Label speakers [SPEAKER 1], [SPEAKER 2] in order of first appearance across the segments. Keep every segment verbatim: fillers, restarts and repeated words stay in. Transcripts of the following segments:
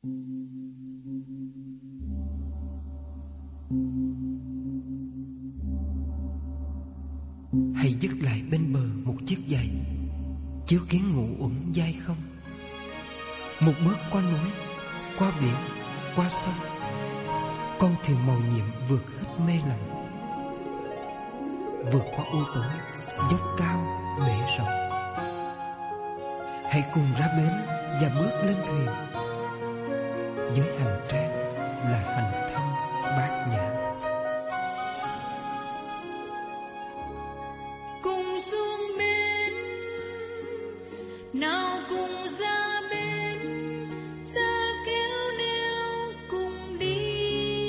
[SPEAKER 1] Hãy dứt lại bên bờ một chiếc giày, chiếu kiến ngủ uẩn dai không. Một bước qua núi, qua biển, qua sông, con thuyền màu nhiệm vượt hết mê lầm, vượt qua u tối, dốc cao, bể rộng. Hãy cùng ra bến và bước lên thuyền, với hành trang là hành thăm bát nhã.
[SPEAKER 2] Cùng xuống bến, nào cùng ra bến, ta kéo neo cùng đi,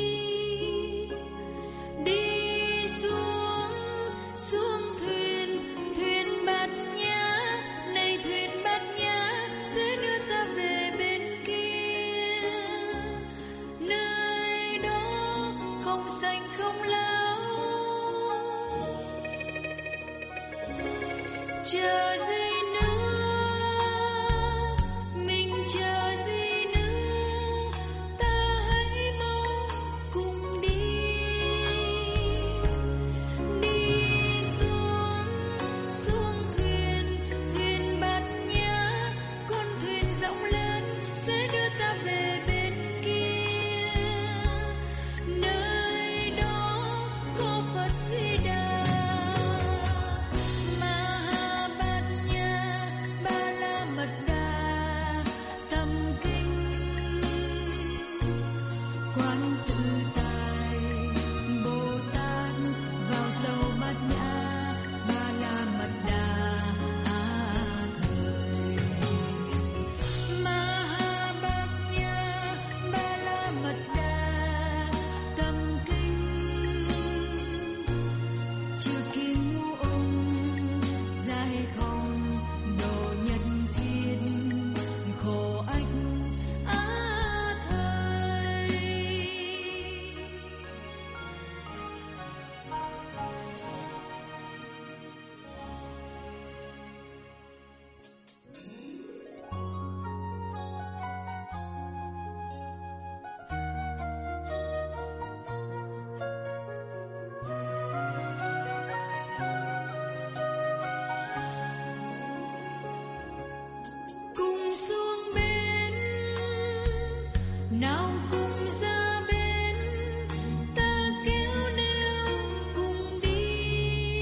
[SPEAKER 2] đi xuống, xuống thuyền, thuyền bát nhã, này thuyền bát nhã sẽ đưa ta về bên kia, nơi đó không xanh không lão. Chờ gì nữa, mình chờ gì nữa, ta hãy mau cùng đi, đi xuống, xuống thuyền, thuyền bát nhã, con thuyền rộng lớn sẽ đưa ta về bên kia, nơi đó có Phật Di Đà. Nào cùng ra bến, ta kéo neo cùng đi,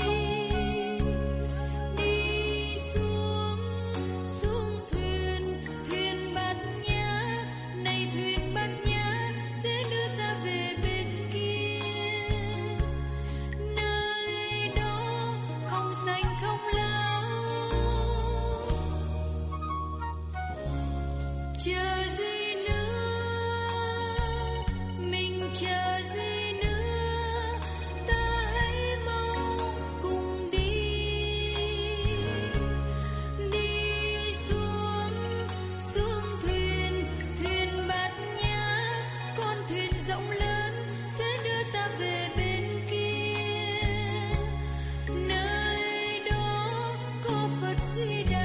[SPEAKER 2] đi xuống, xuống thuyền, thuyền bát nhã, này thuyền bát nhã sẽ đưa ta về bên kia, nơi đó không xanh không lão. Chờ gì nữa, chờ gì nữa, ta hãy mau cùng đi, đi xuống, xuống thuyền, thuyền bát nhã, con thuyền rộng lớn sẽ đưa ta về bên kia, nơi đó có Phật Di Đà.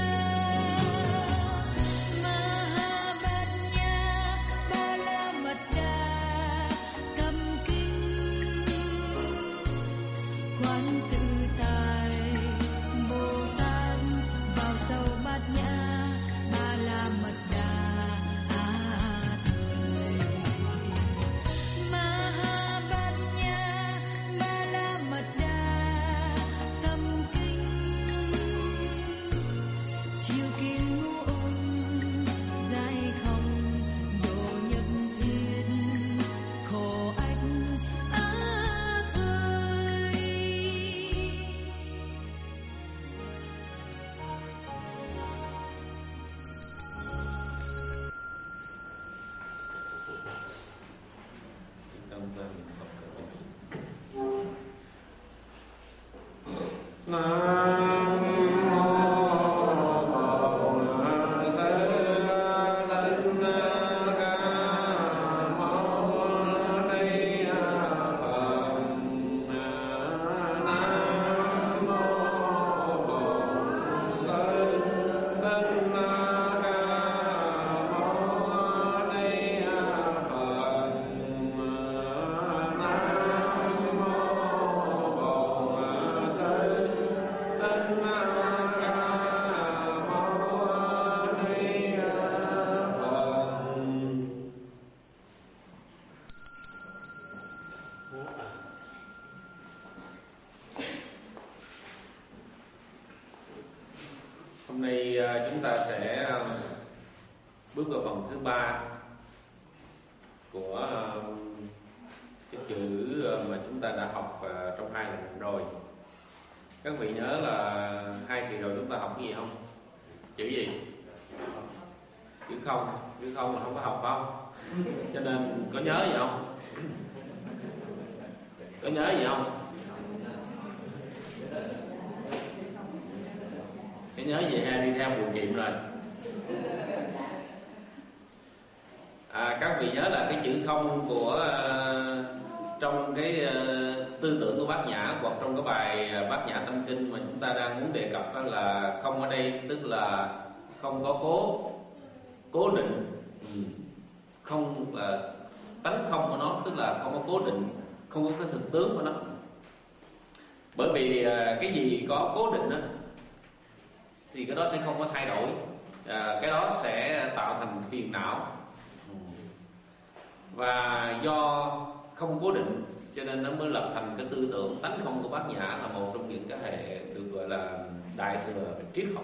[SPEAKER 3] Đây chúng ta sẽ bước vào phần thứ ba của cái chữ mà chúng ta đã học trong hai lần rồi. Các vị nhớ là hai kỳ rồi chúng ta học cái gì không? Chữ gì? Chữ không. Chữ không là không có học không? Cho nên có nhớ gì không? Có nhớ gì không? Cái nhớ gì ha, đi theo buồn kiệm rồi. À, các vị nhớ là cái chữ không của uh, trong cái uh, tư tưởng của Bát Nhã, hoặc trong cái bài uh, Bát Nhã Tâm Kinh mà chúng ta đang muốn đề cập, đó là không ở đây tức là không có cố cố định, ừ. Không là tánh không của nó, tức là không có cố định, không có cái thực tướng của nó. Bởi vì uh, cái gì có cố định đó, thì cái đó sẽ không có thay đổi, à, cái đó sẽ tạo thành phiền não. Và do không cố định cho nên nó mới lập thành cái tư tưởng tánh không của Bát Nhã, là một trong những cái hệ được gọi là đại thừa về triết học.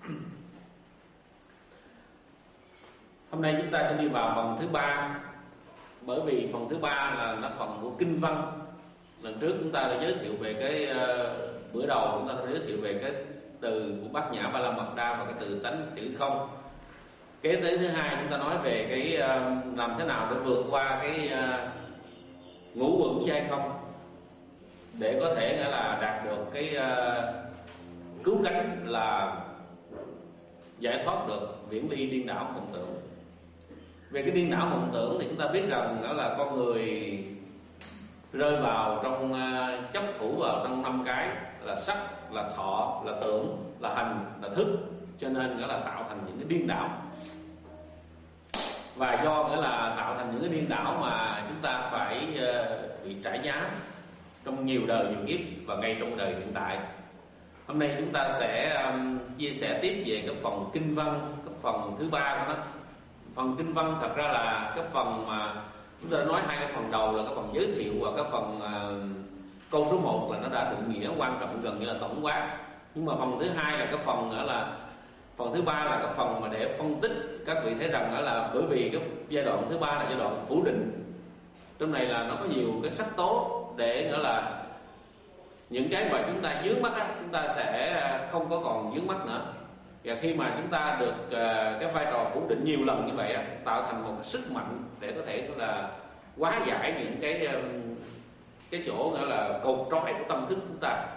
[SPEAKER 3] Hôm nay chúng ta sẽ đi vào phần thứ ba, bởi vì phần thứ ba là nó phần của kinh văn. Lần trước chúng ta đã giới thiệu về cái uh, bữa đầu chúng ta đã giới thiệu về cái từ của Bát Nhã Ba La Mật Đa và cái từ tánh chữ không. Kế tới thứ hai chúng ta nói về cái uh, làm thế nào để vượt qua cái uh, ngũ uẩn giai không, để có thể nghĩa là đạt được cái uh, cứu cánh, là giải thoát được viễn ly điên đảo vọng tưởng. Về cái điên đảo vọng tưởng thì chúng ta biết rằng đó là con người rơi vào trong uh, chấp thủ vào trong năm cái là sắc, là thọ, là tưởng, là hành, là thức, cho nên nghĩa là tạo thành những cái điên đảo. Và do nghĩa là tạo thành những cái điên đảo mà chúng ta phải uh, bị trả giá trong nhiều đời nhiều kiếp và ngay trong đời hiện tại. Hôm nay chúng ta sẽ um, chia sẻ tiếp về cái phần kinh văn, cái phần thứ ba của nó. Phần kinh văn thật ra là cái phần mà chúng ta đã nói hai cái phần đầu là cái phần giới thiệu, và cái phần uh, câu số một là nó đã định nghĩa quan trọng gần như là tổng quát. Nhưng mà phần thứ hai là cái phần nữa là phần thứ ba là cái phần mà để phân tích. Các vị thấy rằng đó là bởi vì cái giai đoạn thứ ba là giai đoạn phủ định. Trong này là nó có nhiều cái sắc tố để nữa là những cái mà chúng ta vướng mắc á, chúng ta sẽ không có còn vướng mắc nữa. Và khi mà chúng ta được uh, cái vai trò phủ định nhiều lần như vậy á, tạo thành một cái sức mạnh để có thể là hóa giải những cái um, cái chỗ gọi là cột trói của tâm thức chúng ta.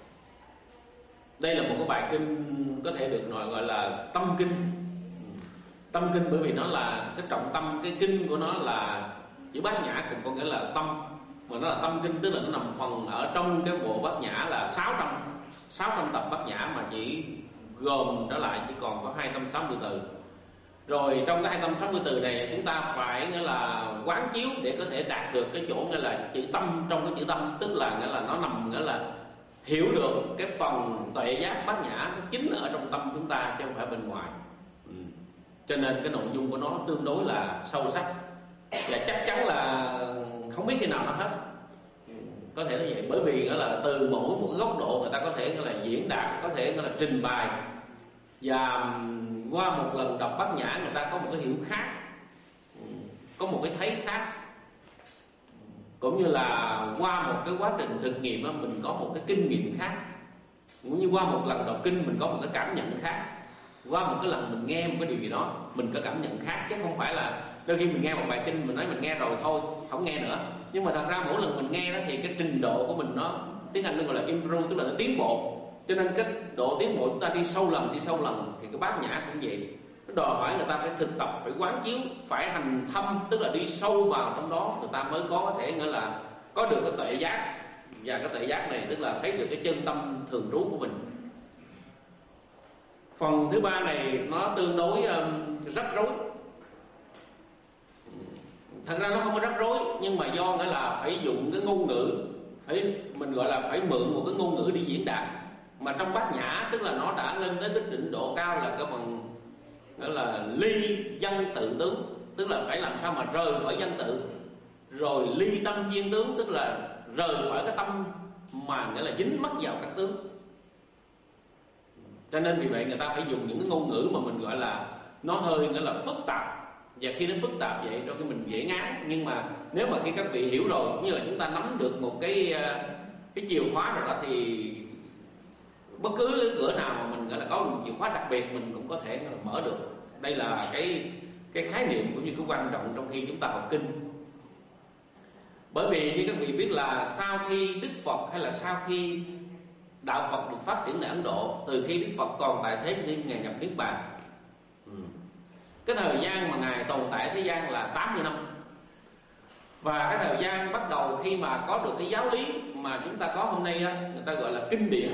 [SPEAKER 3] Đây là một cái bài kinh có thể được nói gọi là tâm kinh. Tâm kinh bởi vì nó là cái trọng tâm, cái kinh của nó là chữ Bát Nhã cũng có nghĩa là tâm, mà nó là tâm kinh, tức là nó nằm phần ở trong cái bộ Bát Nhã là sáu trăm tập Bát Nhã, mà chỉ gồm trở lại chỉ còn có hai trăm sáu mươi từ. Rồi trong cái hai trăm sáu mươi từ này chúng ta phải nghĩa là quán chiếu để có thể đạt được cái chỗ nghĩa là chữ tâm trong cái chữ tâm, tức là nghĩa là nó nằm nghĩa là hiểu được cái phần tuệ giác Bát Nhã nó chính ở trong tâm chúng ta chứ không phải bên ngoài. Ừ. Cho nên cái nội dung của nó tương đối là sâu sắc, và chắc chắn là không biết khi nào nó hết. Có thể là vậy, bởi vì nghĩa là từ mỗi một cái góc độ người ta có thể nghĩa là diễn đạt, có thể nghĩa là trình bày, và qua một lần đọc Bát Nhã người ta có một cái hiểu khác, có một cái thấy khác, cũng như là qua một cái quá trình thực nghiệm đó, mình có một cái kinh nghiệm khác. Cũng như qua một lần đọc kinh mình có một cái cảm nhận khác, qua một cái lần mình nghe một cái điều gì đó mình có cảm nhận khác, chứ không phải là đôi khi mình nghe một bài kinh mình nói mình nghe rồi thôi không nghe nữa. Nhưng mà thật ra mỗi lần mình nghe đó thì cái trình độ của mình nó, tiếng Anh nó gọi là improve, tức là nó tiến bộ. Cho nên cái độ tiến bộ chúng ta đi sâu lần đi sâu lần thì cái Bát Nhã cũng vậy. Nó đòi hỏi người ta phải thực tập, phải quán chiếu, phải hành thâm, tức là đi sâu vào trong đó người ta mới có thể nghĩa là có được cái tuệ giác. Và cái tuệ giác này tức là thấy được cái chân tâm thường trú của mình. Phần thứ ba này nó tương đối um, rắc rối. Thật ra nó không có rắc rối, nhưng mà do nghĩa là phải dùng cái ngôn ngữ, phải mình gọi là phải mượn một cái ngôn ngữ đi diễn đạt. Mà trong Bát Nhã tức là nó đã lên tới cái đỉnh độ cao là cái phần gọi là ly văn tự tướng, tức là phải làm sao mà rời khỏi văn tự, rồi ly tâm viên tướng, tức là rời khỏi cái tâm mà nghĩa là dính mắc vào các tướng. Cho nên vì vậy người ta phải dùng những cái ngôn ngữ mà mình gọi là nó hơi nghĩa là phức tạp. Và khi nó phức tạp vậy cho cái mình dễ ngán. Nhưng mà nếu mà khi các vị hiểu rồi, cũng như là chúng ta nắm được một cái cái chìa khóa rồi đó, thì bất cứ cửa nào mà mình gọi là có một chìa khóa đặc biệt mình cũng có thể mở được. Đây là cái cái khái niệm cũng như cái quan trọng trong khi chúng ta học kinh. Bởi vì như các vị biết là sau khi Đức Phật hay là sau khi đạo Phật được phát triển tại Ấn Độ, từ khi Đức Phật còn tại thế đến ngày nhập niết bàn, ừ. cái thời gian mà ngài tồn tại thế gian là tám mươi năm. Và cái thời gian bắt đầu khi mà có được cái giáo lý mà chúng ta có hôm nay đó, người ta gọi là kinh điển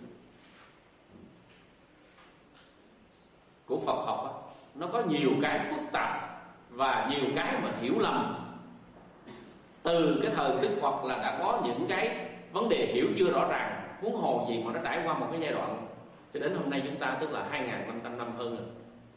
[SPEAKER 3] của Phật học đó, nó có nhiều cái phức tạp và nhiều cái mà hiểu lầm. Từ cái thời Đức Phật là đã có những cái vấn đề hiểu chưa rõ ràng, huống hồ gì mà nó trải qua một cái giai đoạn cho đến hôm nay chúng ta, tức là hai nghìn năm trăm năm hơn rồi.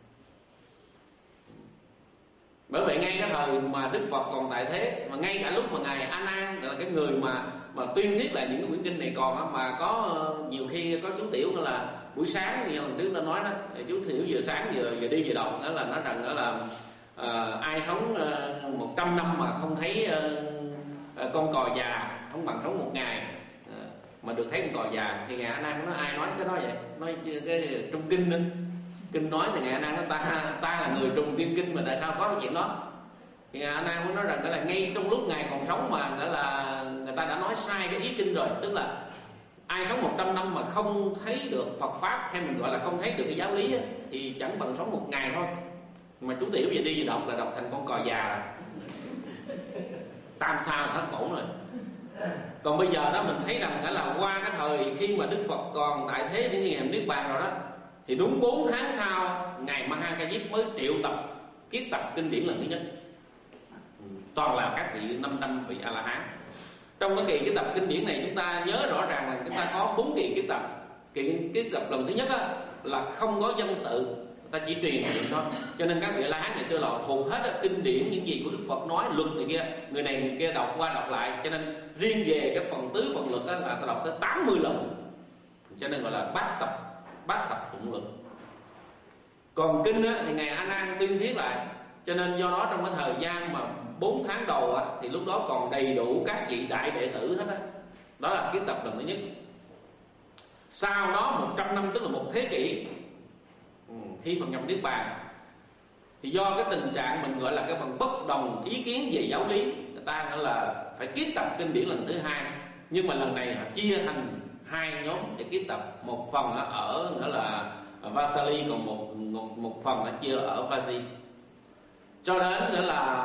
[SPEAKER 3] Bởi vậy ngay cái thời mà Đức Phật còn tại thế, mà ngay cả lúc mà ngài A Nan là cái người mà mà tuyên thuyết lại những cái quyển kinh này còn, mà có nhiều khi có chú Tiểu là buổi sáng như lần trước đã nói đó, chú Tiểu vừa sáng vừa vừa đi vừa đọc đó là nói rằng đó là à, ai sống một uh, trăm năm mà không thấy uh, uh, con cò già không bằng sống một ngày uh, mà được thấy con cò già. Thì ngài A Nan nói ai nói cái đó vậy? Nói cái trong kinh đó. Kinh nói thì ngài A Nan nói ta ta là người trùng tiên kinh mà tại sao có cái chuyện đó? Thì ngài A Nan mới nói rằng đó là ngay trong lúc ngài còn sống mà đó là người ta đã nói sai cái ý kinh rồi, tức là ai sống một trăm năm mà không thấy được Phật pháp, hay mình gọi là không thấy được cái giáo lý á, thì chẳng bằng sống một ngày thôi. Mà chú Tiểu về đi về đọc là đọc thành con cò già, tam sao thất bổn rồi. Còn bây giờ đó mình thấy rằng là qua cái thời khi mà Đức Phật còn tại thế đến ngày niết bàn rồi đó, thì đúng bốn tháng sau ngài Ma Ha Ca Diếp mới triệu tập kiết tập kinh điển lần thứ nhất, toàn là các vị năm trăm vị A La Hán. Trong cái kỳ kiết tập kinh điển này chúng ta nhớ rõ ràng là chúng ta có bốn kỳ kiết tập. Kỳ kiết tập lần thứ nhất á, là không có văn tự, người ta chỉ truyền miệng thôi, cho nên các vị A La Hán ngày xưa là thuộc hết á, kinh điển những gì của Đức Phật nói, luật này kia, người này người kia đọc qua đọc lại, cho nên riêng về cái phần tứ phần luật á, là ta đọc tới tám mươi lần, cho nên gọi là bát tập bát thập tụng luật. Còn kinh á, thì ngài A Nan tuyên thuyết lại, cho nên do đó trong cái thời gian mà bốn tháng đầu á, thì lúc đó còn đầy đủ các vị đại đệ tử hết á. Đó là kiết tập lần thứ nhất. Sau đó một trăm năm, tức là một thế kỷ, khi Phật nhập niết bàn, thì do cái tình trạng mình gọi là cái phần bất đồng ý kiến về giáo lý, người ta gọi là phải kiết tập kinh điển lần thứ hai. Nhưng mà lần này họ chia thành hai nhóm để kiết tập, một phần ở nữa là Vasali, còn một một, một phần ở chia ở Vaji. Cho đến nữa là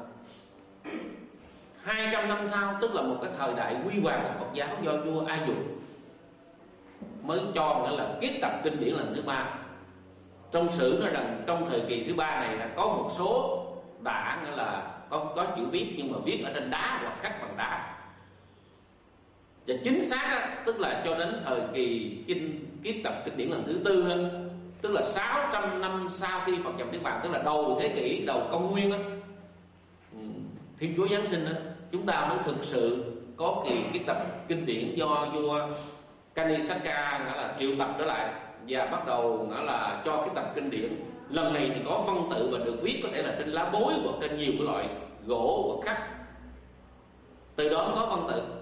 [SPEAKER 3] hai trăm năm sau, tức là một cái thời đại huy hoàng của Phật giáo do vua A Dục, mới cho nữa là kiết tập kinh điển lần thứ ba. Trong sử nói rằng trong thời kỳ thứ ba này có một số đã nghĩa là có có chữ viết nhưng mà viết ở trên đá hoặc khắc bằng đá. Và chính xác á, tức là cho đến thời kỳ kinh kiết tập kinh điển lần thứ tư á, tức là sáu trăm năm sau khi Phật nhập niết bàn, tức là đầu thế kỷ, đầu công nguyên á, Thiên Chúa Giáng sinh á, chúng ta mới thực sự có kỳ kiết tập kinh điển do vua Kanisaka nghĩa là triệu tập trở lại và bắt đầu nghĩa là cho kiết tập kinh điển. Lần này thì có văn tự và được viết có thể là trên lá bối hoặc trên nhiều cái loại gỗ hoặc khắc, từ đó có văn tự.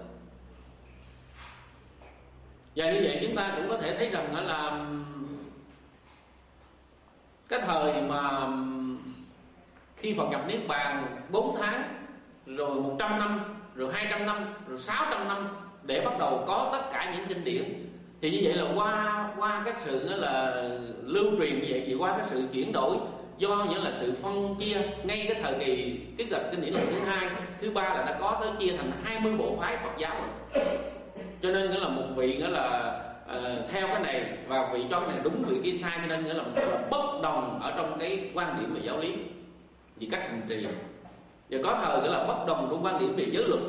[SPEAKER 3] Và như vậy chúng ta cũng có thể thấy rằng là cái thời mà khi Phật nhập niết bàn bốn tháng, rồi một trăm năm, rồi hai trăm năm, rồi sáu trăm năm để bắt đầu có tất cả những kinh điển, thì như vậy là qua qua cái sự là lưu truyền như vậy, thì qua cái sự chuyển đổi do những là sự phân chia ngay cái thời kỳ kiết tập kinh điển lần thứ hai, thứ ba là đã có tới chia thành hai mươi bộ phái Phật giáo rồi. Cho nên nghĩa là một vị nghĩa là uh, theo cái này và vị cho cái này đúng, vị kia sai, cho nên nghĩa là, là bất đồng ở trong cái quan điểm về giáo lý, về cách hành trì. Và có thời nghĩa là bất đồng trong quan điểm về giới luật.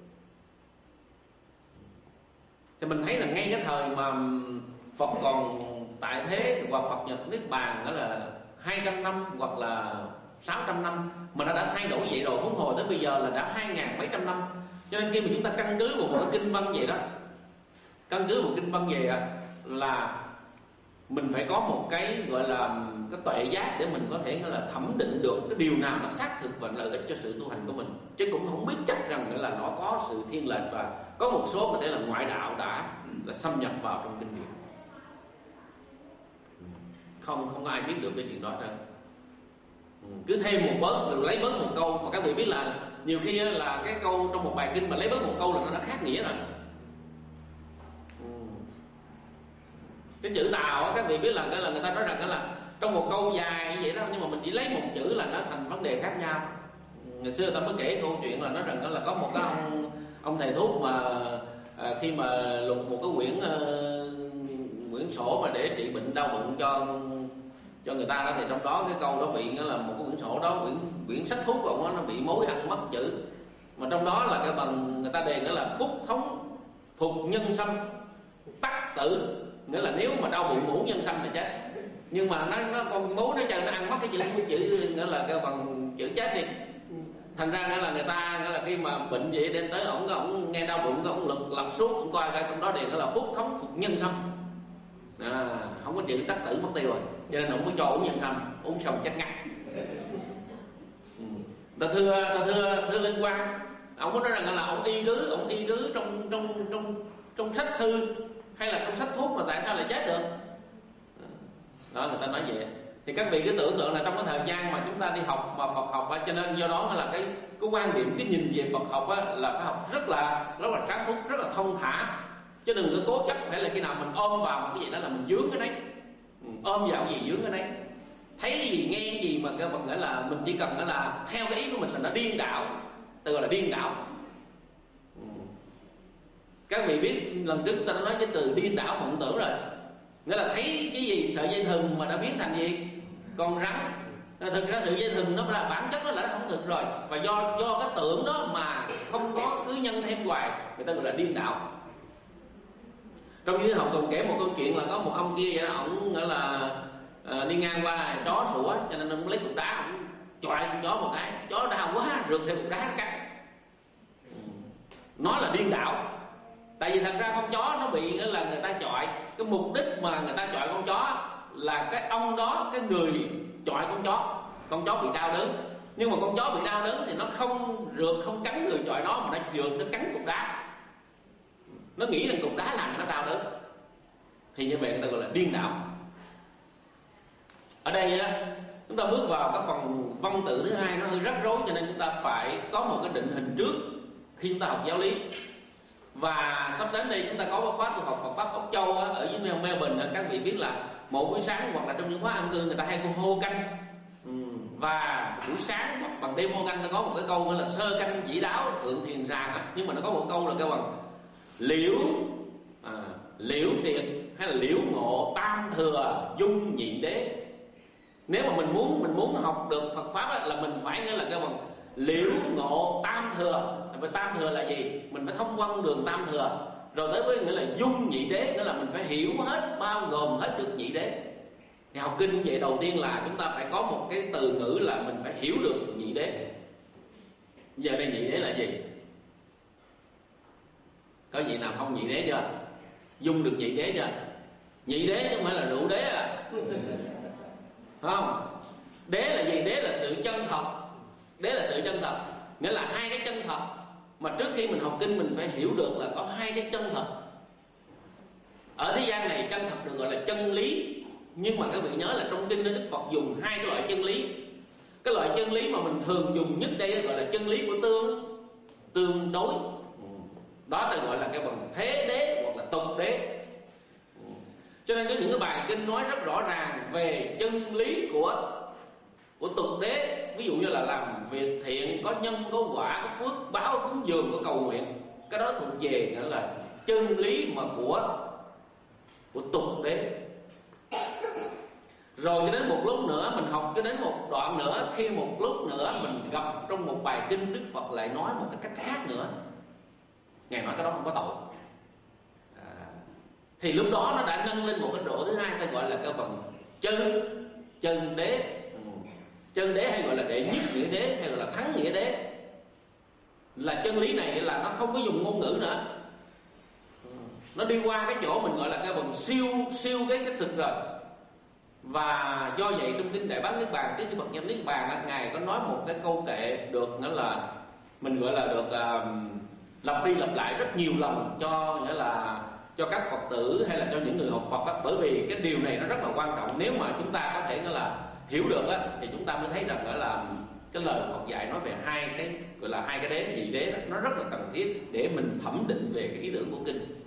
[SPEAKER 3] Thì mình thấy là ngay cái thời mà Phật còn tại thế và Phật nhập niết bàn đó là hai trăm năm hoặc là sáu trăm năm mà nó đã thay đổi vậy rồi, huống hồ tới bây giờ là đã hai nghìn bảy trăm năm. Cho nên khi mà chúng ta căn cứ vào một cái kinh văn vậy đó, căn cứ một kinh văn về là mình phải có một cái gọi là cái tuệ giác để mình có thể là thẩm định được cái điều nào nó xác thực và lợi ích cho sự tu hành của mình, chứ cũng không biết chắc rằng là nó có sự thiên lệch và có một số có thể là ngoại đạo đã là xâm nhập vào trong kinh điển. Không không ai biết được cái chuyện đó đâu. Cứ thêm một bớt rồi lấy bớt một câu, mà các vị biết là nhiều khi là cái câu trong một bài kinh mà lấy bớt một câu là nó đã khác nghĩa rồi. Cái chữ Tào á, các vị biết là cái là người ta nói rằng cái là trong một câu dài như vậy đó, nhưng mà mình chỉ lấy một chữ là nó thành vấn đề khác nhau. Ngày xưa ta mới kể câu chuyện là nói rằng đó là có một cái ông ông thầy thuốc mà à, khi mà lục một cái quyển uh, quyển sổ mà để trị bệnh đau bụng cho cho người ta đó, thì trong đó cái câu đó bị là một cái quyển sổ đó, quyển quyển sách thuốc của ông đó, nó bị mối ăn mất chữ, mà trong đó là cái bằng người ta đề nghĩa là phúc thống phục nhân sanh tắc tử, nghĩa là nếu mà đau bụng ngủ nhân sanh thì chết, nhưng mà nó nó con mối nó chơi nó ăn mất cái chữ cái chữ nghĩa là cái bằng chữ chết đi, thành ra nghĩa là người ta nghĩa là khi mà bệnh vậy đem tới ổng ổng nghe đau bụng cái ổng lực lặp suốt ổng coi cái trong đó đề nghĩa là phúc thống phục nhân sanh, à, không có chữ tắc tử mất tiêu rồi, cho nên ổng mới cho uống nhân sanh, uống xong chết ngắt. Ta thưa ta thưa thưa Linh Quang, ông có nói rằng là ông y cứ ông y cứ trong trong trong trong sách thư hay là trong sách thuốc mà tại sao lại chết được? Đó, người ta nói vậy. Thì các vị cứ tưởng tượng là trong cái thời gian mà chúng ta đi học mà Phật học á, cho nên do đó là cái cái quan điểm, cái nhìn về Phật học á, là phải học rất là rất là sáng suốt, rất là thông thả, chứ đừng có cố chấp phải là khi nào mình ôm vào một cái gì đó là mình dướng cái đấy, ôm vào cái gì dướng cái đấy, thấy cái gì nghe cái gì mà cái vật nghĩa là mình chỉ cần đó là theo cái ý của mình là nó điên đảo, từ gọi là điên đảo. Các vị biết lần trước ta đã nói cái từ điên đảo mộng tưởng rồi, nghĩa là thấy cái gì sợi dây thừng mà đã biến thành gì con rắn. Thực ra sợi dây thừng nó là bản chất nó là không thực rồi, và do do cái tưởng đó mà không có cứ nhân thêm hoài, người ta gọi là điên đảo. Trong dưới học còn kể một câu chuyện là có một ông kia vậy đó, ổng nghĩa là à, đi ngang qua chó sủa, cho nên ông lấy cục đá ổng chọi con chó một cái, chó đau quá rượt theo cục đá nó cắn. Nó là điên đảo. Tại vì thật ra con chó nó bị là người ta chọi, cái mục đích mà người ta chọi con chó là cái ông đó, cái người chọi con chó, con chó bị đau đớn, nhưng mà con chó bị đau đớn thì nó không rượt không cắn người chọi nó, mà nó rượt nó cắn cục đá, nó nghĩ rằng cục đá làm cho nó đau đớn, thì như vậy người ta gọi là điên đảo. Ở đây á, chúng ta bước vào cái phần văn tự thứ hai nó hơi rắc rối, cho nên chúng ta phải có một cái định hình trước khi chúng ta học giáo lý. Và sắp đến đây chúng ta có khóa tu học Phật pháp Úc Châu á, ở dưới Melbourne, các vị biết là mỗi buổi sáng hoặc là trong những khóa ăn cư người ta hay hô canh, ừ. và buổi sáng hoặc bằng đêm hô canh nó có một cái câu gọi là sơ canh dĩ đáo thượng thiền sàng, nhưng mà nó có một câu là kêu bằng liễu à, liễu triệt hay là liễu ngộ tam thừa dung nhị đế. Nếu mà mình muốn mình muốn học được Phật pháp á, là mình phải nghĩa là kêu bằng liễu ngộ tam thừa. Và tam thừa là gì? Mình phải thông qua con đường tam thừa, rồi tới với nghĩa là dung nhị đế, nghĩa là mình phải hiểu hết, bao gồm hết được nhị đế. Thì học kinh vậy đầu tiên là chúng ta phải có một cái từ ngữ là mình phải hiểu được nhị đế. Giờ đây nhị đế là gì? Có vị nào không nhị đế chưa? Dung được nhị đế chưa? Nhị đế chứ không phải là rượu đế à. Không? Đế là gì? Đế là sự chân thật. Đế là sự chân thật, nghĩa là hai cái chân thật mà trước khi mình học kinh mình phải hiểu được là có hai cái chân thật. Ở thế gian này chân thật được gọi là chân lý, nhưng mà các vị nhớ là trong kinh Đức Phật dùng hai cái loại chân lý. Cái loại chân lý mà mình thường dùng nhất đây gọi là chân lý của tương tương đối, đó là gọi là cái bằng thế đế hoặc là tục đế. Cho nên có những cái bài kinh nói rất rõ ràng về chân lý của của tục đế. Ví dụ như là làm việc thiện có nhân có quả, có phước báo, cúng dường, có cầu nguyện, cái đó thuộc về nghĩa là chân lý mà của của tục đế. Rồi cho đến một lúc nữa mình học cho đến một đoạn nữa, khi một lúc nữa mình gặp trong một bài kinh Đức Phật lại nói một cái cách khác nữa, Ngài nói cái đó không có tội à, thì lúc đó nó đã nâng lên một cái độ thứ hai, ta gọi là cái bằng chân chân đế. Chân đế hay gọi là đệ nhất nghĩa đế, hay gọi là thắng nghĩa đế. Là chân lý này là nó không có dùng ngôn ngữ nữa, nó đi qua cái chỗ mình gọi là cái bằng siêu siêu cái cái thực rồi. Và do vậy trong kinh Đại Bát Niết Bàn, trước khi Phật nhập Niết Bàn, ngài có nói một cái câu kệ được, nghĩa là mình gọi là được uh, lặp đi lặp lại rất nhiều lần cho nghĩa là cho các Phật tử hay là cho những người học Phật á, bởi vì cái điều này nó rất là quan trọng. Nếu mà chúng ta có thể nghĩa là hiểu được á, thì chúng ta mới thấy rằng đó là cái lời Phật dạy nói về hai cái gọi là hai cái đế nhị đế đó, nó rất là cần thiết để mình thẩm định về cái ý tưởng của kinh.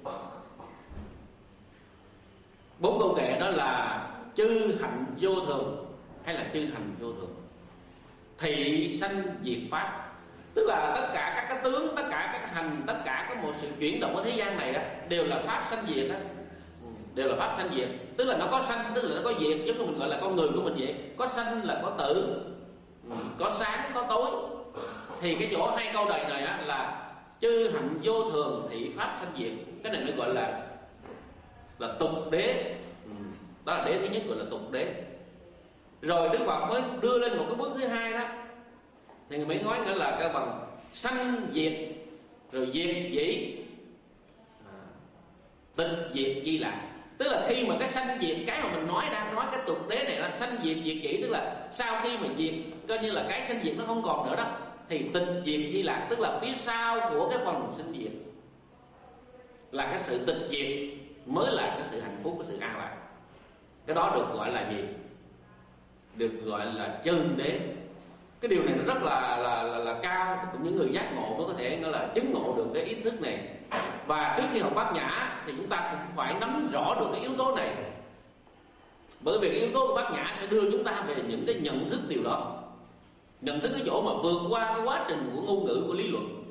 [SPEAKER 3] Bốn câu kệ đó là chư hạnh vô thường hay là chư hành vô thường, thị sanh diệt pháp. Tức là tất cả các cái tướng, tất cả các hành, tất cả các một sự chuyển động ở thế gian này đó đều là pháp sanh diệt đó, đều là pháp sanh diệt. Tức là nó có sanh, tức là nó có diệt, giống như mình gọi là con người của mình vậy. Có sanh là có tử, có sáng có tối. Thì cái chỗ hai câu đời này á là chư hạnh vô thường, thị pháp sanh diệt. Cái này mới gọi là là tục đế. Đó là đế thứ nhất, gọi là tục đế. Rồi Đức Phật mới đưa lên một cái bước thứ hai đó, thì người mới nói nữa là cái bằng sanh diệt, rồi diệt dĩ, à, tịch diệt di lạc. Tức là khi mà cái sanh diệt, cái mà mình nói đang nói cái tục đế này là sanh diệt diệt dĩ, tức là sau khi mà diệt coi như là cái sanh diệt nó không còn nữa đó, thì tịch diệt di lạc, tức là phía sau của cái phần sanh diệt là cái sự tịch diệt mới là cái sự hạnh phúc, cái sự an lạc. Cái đó được gọi là gì? Được gọi là chân đế. Cái điều này nó rất là là là, là cao, cũng những người giác ngộ mới có thể gọi là chứng ngộ được cái ý thức này. Và trước khi học Bát Nhã thì chúng ta cũng phải nắm rõ được cái yếu tố này, bởi vì cái yếu tố của Bát Nhã sẽ đưa chúng ta về những cái nhận thức điều đó, nhận thức cái chỗ mà vượt qua cái quá trình của ngôn ngữ, của lý luận.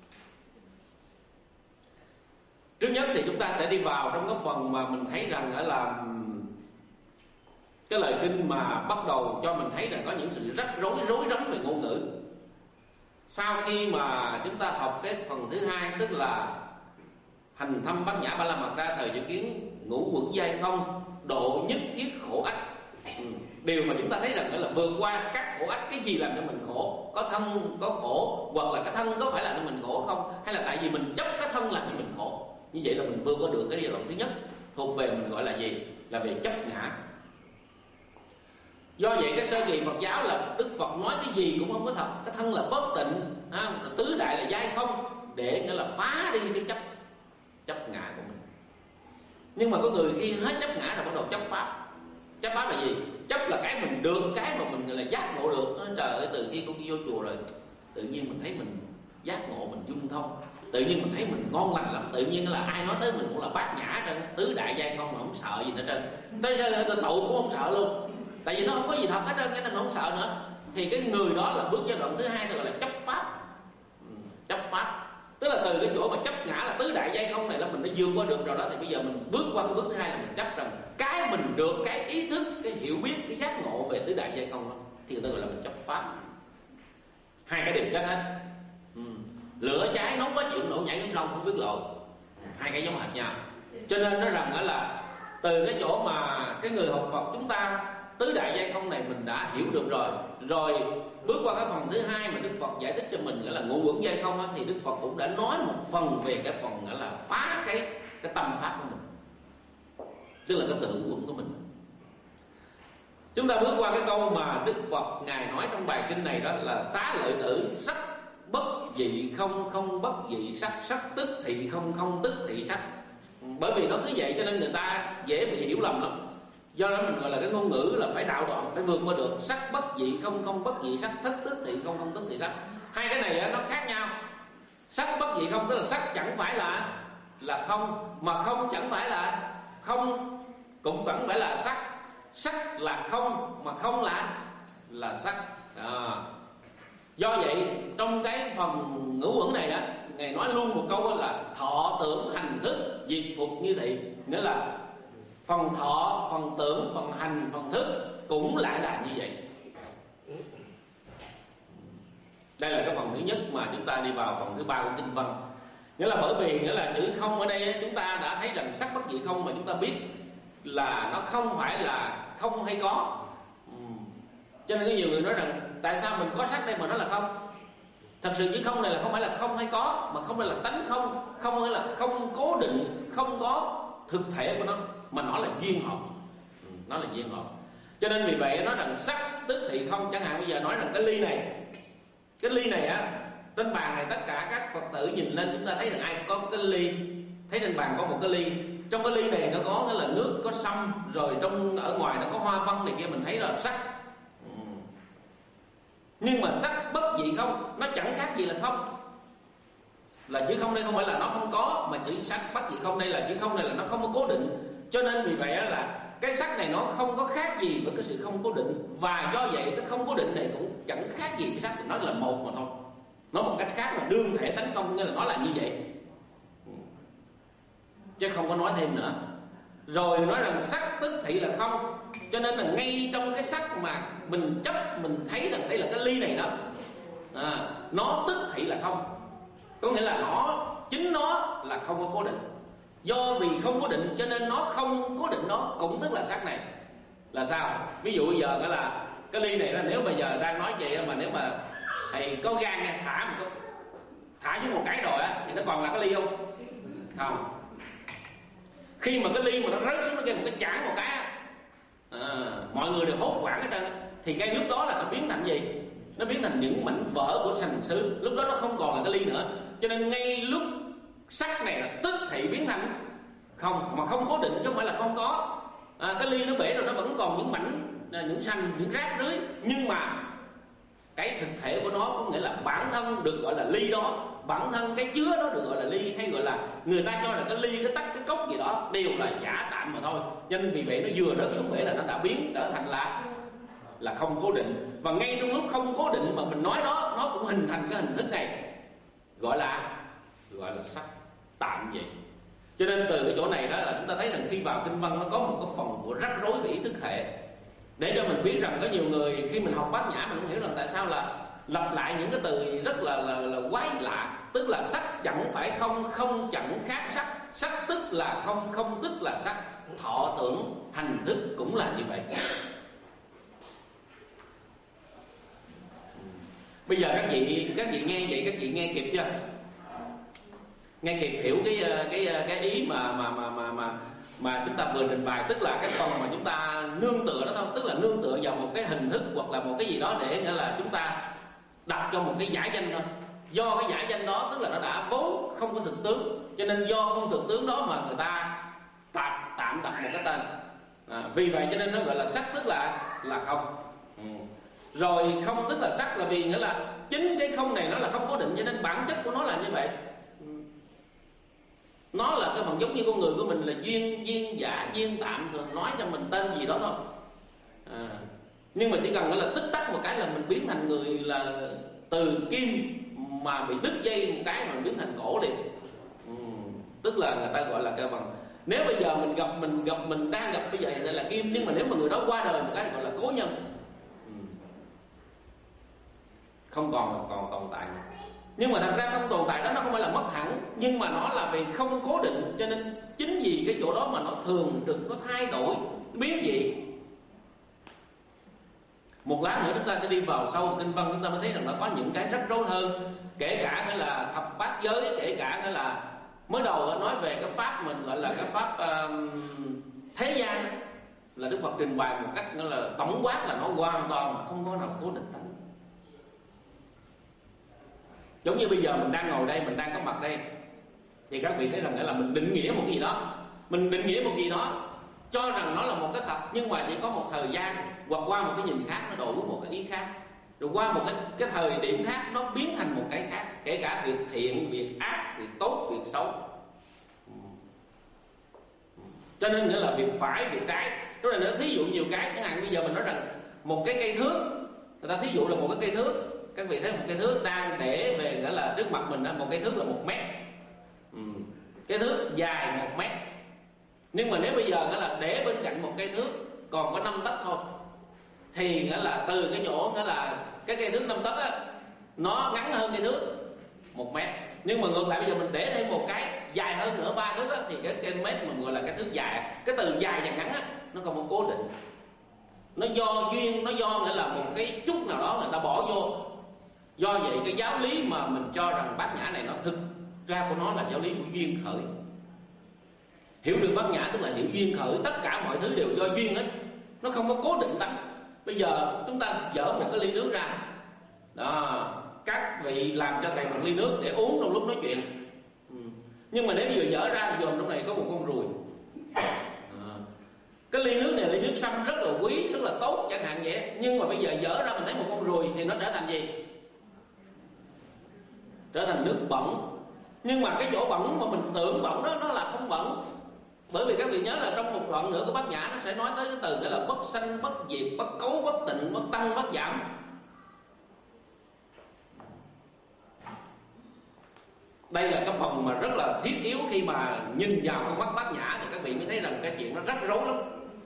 [SPEAKER 3] Trước nhất thì chúng ta sẽ đi vào trong cái phần mà mình thấy rằng là cái lời kinh mà bắt đầu cho mình thấy rằng có những sự rắc rối rối rắm về ngôn ngữ. Sau khi mà chúng ta học cái phần thứ hai, tức là hành thâm Bát Nhã Ba La Mật ra, thời dự kiến ngũ quẩn giai không, độ nhất thiết khổ ách. ừ. Điều mà chúng ta thấy rằng là vượt qua các khổ ách. Cái gì làm cho mình khổ? Có thân có khổ, hoặc là cái thân có phải làm cho mình khổ không, hay là tại vì mình chấp cái thân làm cho mình khổ? Như vậy là mình vượt qua được cái giai đoạn thứ nhất, thuộc về mình gọi là gì? Là về chấp ngã. Do vậy cái sơ kỳ Phật giáo là Đức Phật nói cái gì cũng không có thật, cái thân là bất tịnh, à, tứ đại là giai không, để nghĩa là phá đi cái chấp chấp ngã của mình. Nhưng mà có người khi hết chấp ngã rồi bắt đầu chấp pháp. Chấp pháp là gì? Chấp là cái mình được, cái mà mình là giác ngộ được. Nói, trời ơi, từ khi con đi vô chùa rồi tự nhiên mình thấy mình giác ngộ, mình dung thông, tự nhiên mình thấy mình ngon lành lắm, tự nhiên là ai nói tới mình cũng là bát nhã trên tứ đại giai không, mà không sợ gì nữa trơn. Tới giờ tụ cũng không sợ luôn, tại vì nó không có gì thật hết trơn, cái nên không sợ nữa. Thì cái người đó là bước giai đoạn thứ hai, gọi là chấp pháp. Chấp pháp tức là từ cái chỗ mà chấp ngã là tứ đại giai không này là mình đã vượt qua được rồi đó, thì bây giờ mình bước qua cái bước thứ hai là mình chấp rằng cái mình được, cái ý thức, cái hiểu biết, cái giác ngộ về tứ đại giai không đó, thì người ta gọi là mình chấp pháp. Hai cái đều chết hết. ừ. Lửa cháy nóng quá chịu, nổ nhảy xuống sông không biết lộ, hai cái giống hệt nhau. Cho nên nó rằng đó là từ cái chỗ mà cái người học Phật chúng ta tứ đại giai không này mình đã hiểu được rồi, rồi bước qua cái phần thứ hai mà Đức Phật giải thích cho mình gọi là ngũ quẩn giai không đó, thì Đức Phật cũng đã nói một phần về cái phần gọi là phá cái cái tâm pháp của mình, tức là cái tưởng quẩn của mình. Chúng ta bước qua cái câu mà Đức Phật ngài nói trong bài kinh này, đó là xá lợi tử, sắc bất dị không, không bất dị sắc, sắc tức thị không, không tức thị sắc. Bởi vì nó cứ vậy cho nên người ta dễ bị hiểu lầm lắm. Do đó mình gọi là cái ngôn ngữ là phải đạo đoạn, phải vượt qua được sắc bất dị không, không bất dị sắc, thất tức thị không, không tức thị sắc. Hai cái này nó khác nhau. Sắc bất dị không tức là sắc chẳng phải là là không, mà không chẳng phải là không cũng vẫn phải là sắc. Sắc là không mà không là là sắc. À. Do vậy trong cái phần ngũ uẩn này đó, ngài nói luôn một câu là thọ tưởng hành thức diệt phục như thị, nghĩa là phần thọ, phần tưởng, phần hành, phần thức cũng lại là như vậy. Đây là cái phần thứ nhất mà chúng ta đi vào phần thứ ba của kinh văn. Nghĩa là bởi vì nghĩa là chữ không ở đây chúng ta đã thấy rằng sắc bất dị không mà chúng ta biết là nó không phải là không hay có. Cho nên có nhiều người nói rằng tại sao mình có sắc đây mà nó là không? Thật sự chữ không này là không phải là không hay có, mà không phải là tánh không, không phải là không cố định, không có thực thể của nó, mà nó là duyên hợp. Nó là duyên hợp. Cho nên vì vậy nói rằng sắc tức thị không. Chẳng hạn bây giờ nói rằng cái ly này, cái ly này á, trên bàn này tất cả các Phật tử nhìn lên chúng ta thấy rằng ai có cái ly, thấy trên bàn có một cái ly, trong cái ly này nó có nghĩa là nước, có sâm, rồi trong ở ngoài nó có hoa văn này kia, mình thấy là sắc. ừ. Nhưng mà sắc bất dị không, nó chẳng khác gì là không. Là chữ không đây không phải là nó không có, mà chữ sắc bất dị không đây là chữ không này là nó không có cố định. Cho nên vì vậy là cái sắc này nó không có khác gì với cái sự không cố định. Và do vậy cái không cố định này cũng chẳng khác gì cái sắc, nó là một mà thôi. Nói một cách khác là đương thể tánh không, nghĩa là nó là như vậy, chứ không có nói thêm nữa. Rồi nói rằng sắc tức thị là không. Cho nên là ngay trong cái sắc mà mình chấp, mình thấy rằng đây là cái ly này đó, à, nó tức thị là không. Có nghĩa là nó, chính nó là không có cố định. Do vì không cố định cho nên nó không cố định, nó cũng tức là sắc này. Là sao? Ví dụ bây giờ đó là cái ly này là, nếu bây giờ đang nói vậy mà nếu mà thầy có gan nha, thả một cái, thả xuống một cái rồi á, thì nó còn là cái ly không? Không. Khi mà cái ly mà nó rớt xuống, nó kêu một cái chảng một cái, à, mọi người đều hốt hoảng hết trơn, thì ngay lúc đó là nó biến thành gì? Nó biến thành những mảnh vỡ của sành sứ. Lúc đó nó không còn là cái ly nữa. Cho nên ngay lúc sắc này là tức thị biến thành không, mà không cố định chứ không phải là không có. À, cái ly nó bể rồi, nó vẫn còn những mảnh, những sành, những rác rưới, nhưng mà cái thực thể của nó có nghĩa là bản thân được gọi là ly đó, bản thân cái chứa đó được gọi là ly, hay gọi là người ta cho là cái ly, cái tách, cái cốc gì đó đều là giả tạm mà thôi. Cho nên vì vậy nó vừa rớt xuống bể là nó đã biến trở thành là là không cố định. Và ngay trong lúc không cố định mà mình nói đó, nó cũng hình thành cái hình thức này, gọi là gọi là sắc tạm vậy. Cho nên từ cái chỗ này đó là chúng ta thấy rằng khi vào kinh văn nó có một cái phần của rắc rối về ý thức hệ, để cho mình biết rằng có nhiều người khi mình học Bát Nhã mình không hiểu rằng tại sao là lặp lại những cái từ rất là là, là quái lạ. Tức là sắc chẳng phải không, không chẳng khác sắc, sắc tức là không, không tức là sắc, thọ tưởng hành thức cũng là như vậy. Bây giờ các vị các vị nghe vậy, các vị nghe kịp chưa? Nghe kịp hiểu cái cái cái ý mà mà mà mà mà mà chúng ta vừa trình bày, tức là cái phần mà chúng ta nương tựa đó thôi, tức là nương tựa vào một cái hình thức hoặc là một cái gì đó để nghĩa là chúng ta đặt cho một cái giả danh thôi. Do cái giả danh đó tức là nó đã vốn không có thực tướng, cho nên do không thực tướng đó mà người ta tạm tạm đặt một cái tên. À, vì vậy cho nên nó gọi là sắc tức là là không. Ừ. Rồi không tức là sắc là vì nghĩa là chính cái không này nó là không cố định, cho nên bản chất của nó là như vậy. Nó là cái bằng giống như con người của mình là duyên, duyên giả, duyên tạm, thường nói cho mình tên gì đó thôi. À, nhưng mà chỉ cần là tích tắc một cái là mình biến thành người, là từ kim mà bị đứt dây một cái mà mình biến thành cổ liền. Ừ, tức là người ta gọi là cái bằng. Nếu bây giờ mình gặp mình gặp mình đang gặp bây giờ thì là kim, nhưng mà nếu mà người đó qua đời một cái thì gọi là cố nhân. Ừ, không còn còn tồn tại nữa. Nhưng mà thật ra không tồn tại đó nó không phải là mất hẳn, nhưng mà nó là vì không cố định. Cho nên chính vì cái chỗ đó mà nó thường trực, nó thay đổi, biến dị. Một lát nữa chúng ta sẽ đi vào sâu kinh văn, chúng ta mới thấy rằng nó có những cái rắc rối hơn. Kể cả cái là thập bát giới, kể cả cái là mới đầu nói về cái pháp mình gọi là cái pháp uh, thế gian, là Đức Phật trình bày một cách nó là tổng quát, là nó hoàn toàn không có nào cố định tánh. Giống như bây giờ mình đang ngồi đây, mình đang có mặt đây, thì các vị thấy rằng là mình định nghĩa một cái gì đó, mình định nghĩa một cái gì đó cho rằng nó là một cái thật, nhưng mà chỉ có một thời gian hoặc qua một cái nhìn khác nó đổi với một cái ý khác, rồi qua một cái, cái thời điểm khác nó biến thành một cái khác. Kể cả việc thiện, việc ác, việc tốt, việc xấu. Cho nên nghĩa là việc phải, việc trái. Đó là nó thí dụ nhiều cái. Chẳng hạn bây giờ mình nói rằng một cái cây thước, người ta thí dụ là một cái cây thước. Các vị thấy một cây thước đang để về nghĩa là trước mặt mình đó, một cây thước là một mét. Ừ. Cái thước dài một mét. Nhưng mà nếu bây giờ nghĩa là để bên cạnh một cây thước còn có năm tấc thôi, thì nghĩa là từ cái chỗ nghĩa là cái cây thước năm tấc á, nó ngắn hơn cây thước một mét. Nhưng mà ngược lại bây giờ mình để thêm một cái dài hơn nữa ba thước á, thì cái cây mét mình gọi là cái thước dài. Cái từ dài và ngắn á, nó không có cố định. Nó do duyên, nó do nghĩa là một cái chút nào đó người ta bỏ vô. Do vậy cái giáo lý mà mình cho rằng Bát Nhã này nó thực ra của nó là giáo lý của duyên khởi. Hiểu được Bát Nhã tức là hiểu duyên khởi, tất cả mọi thứ đều do duyên hết. nó không có cố định tánh. Bây giờ chúng ta dỡ một cái ly nước ra đó, các vị làm cho thầy một ly nước để uống trong lúc nói chuyện. ừ. Nhưng mà nếu vừa dỡ ra thì dòm trong này có một con ruồi. à. Cái ly nước này là ly nước sâm rất là quý, rất là tốt chẳng hạn vậy. Nhưng mà bây giờ dỡ ra mình thấy một con ruồi thì nó trở thành gì? Trở thành nước bẩn. Nhưng mà cái chỗ bẩn mà mình tưởng bẩn đó, nó là không bẩn. Bởi vì các vị nhớ là trong một đoạn nữa của Bát Nhã nó sẽ nói tới cái từ đó là bất sanh, bất diệt, bất cấu, bất tịnh, bất tăng, bất giảm. Đây là cái phần mà rất là thiết yếu. Khi mà nhìn vào con mắt Bát Nhã thì các vị mới thấy rằng cái chuyện nó rắc rối lắm.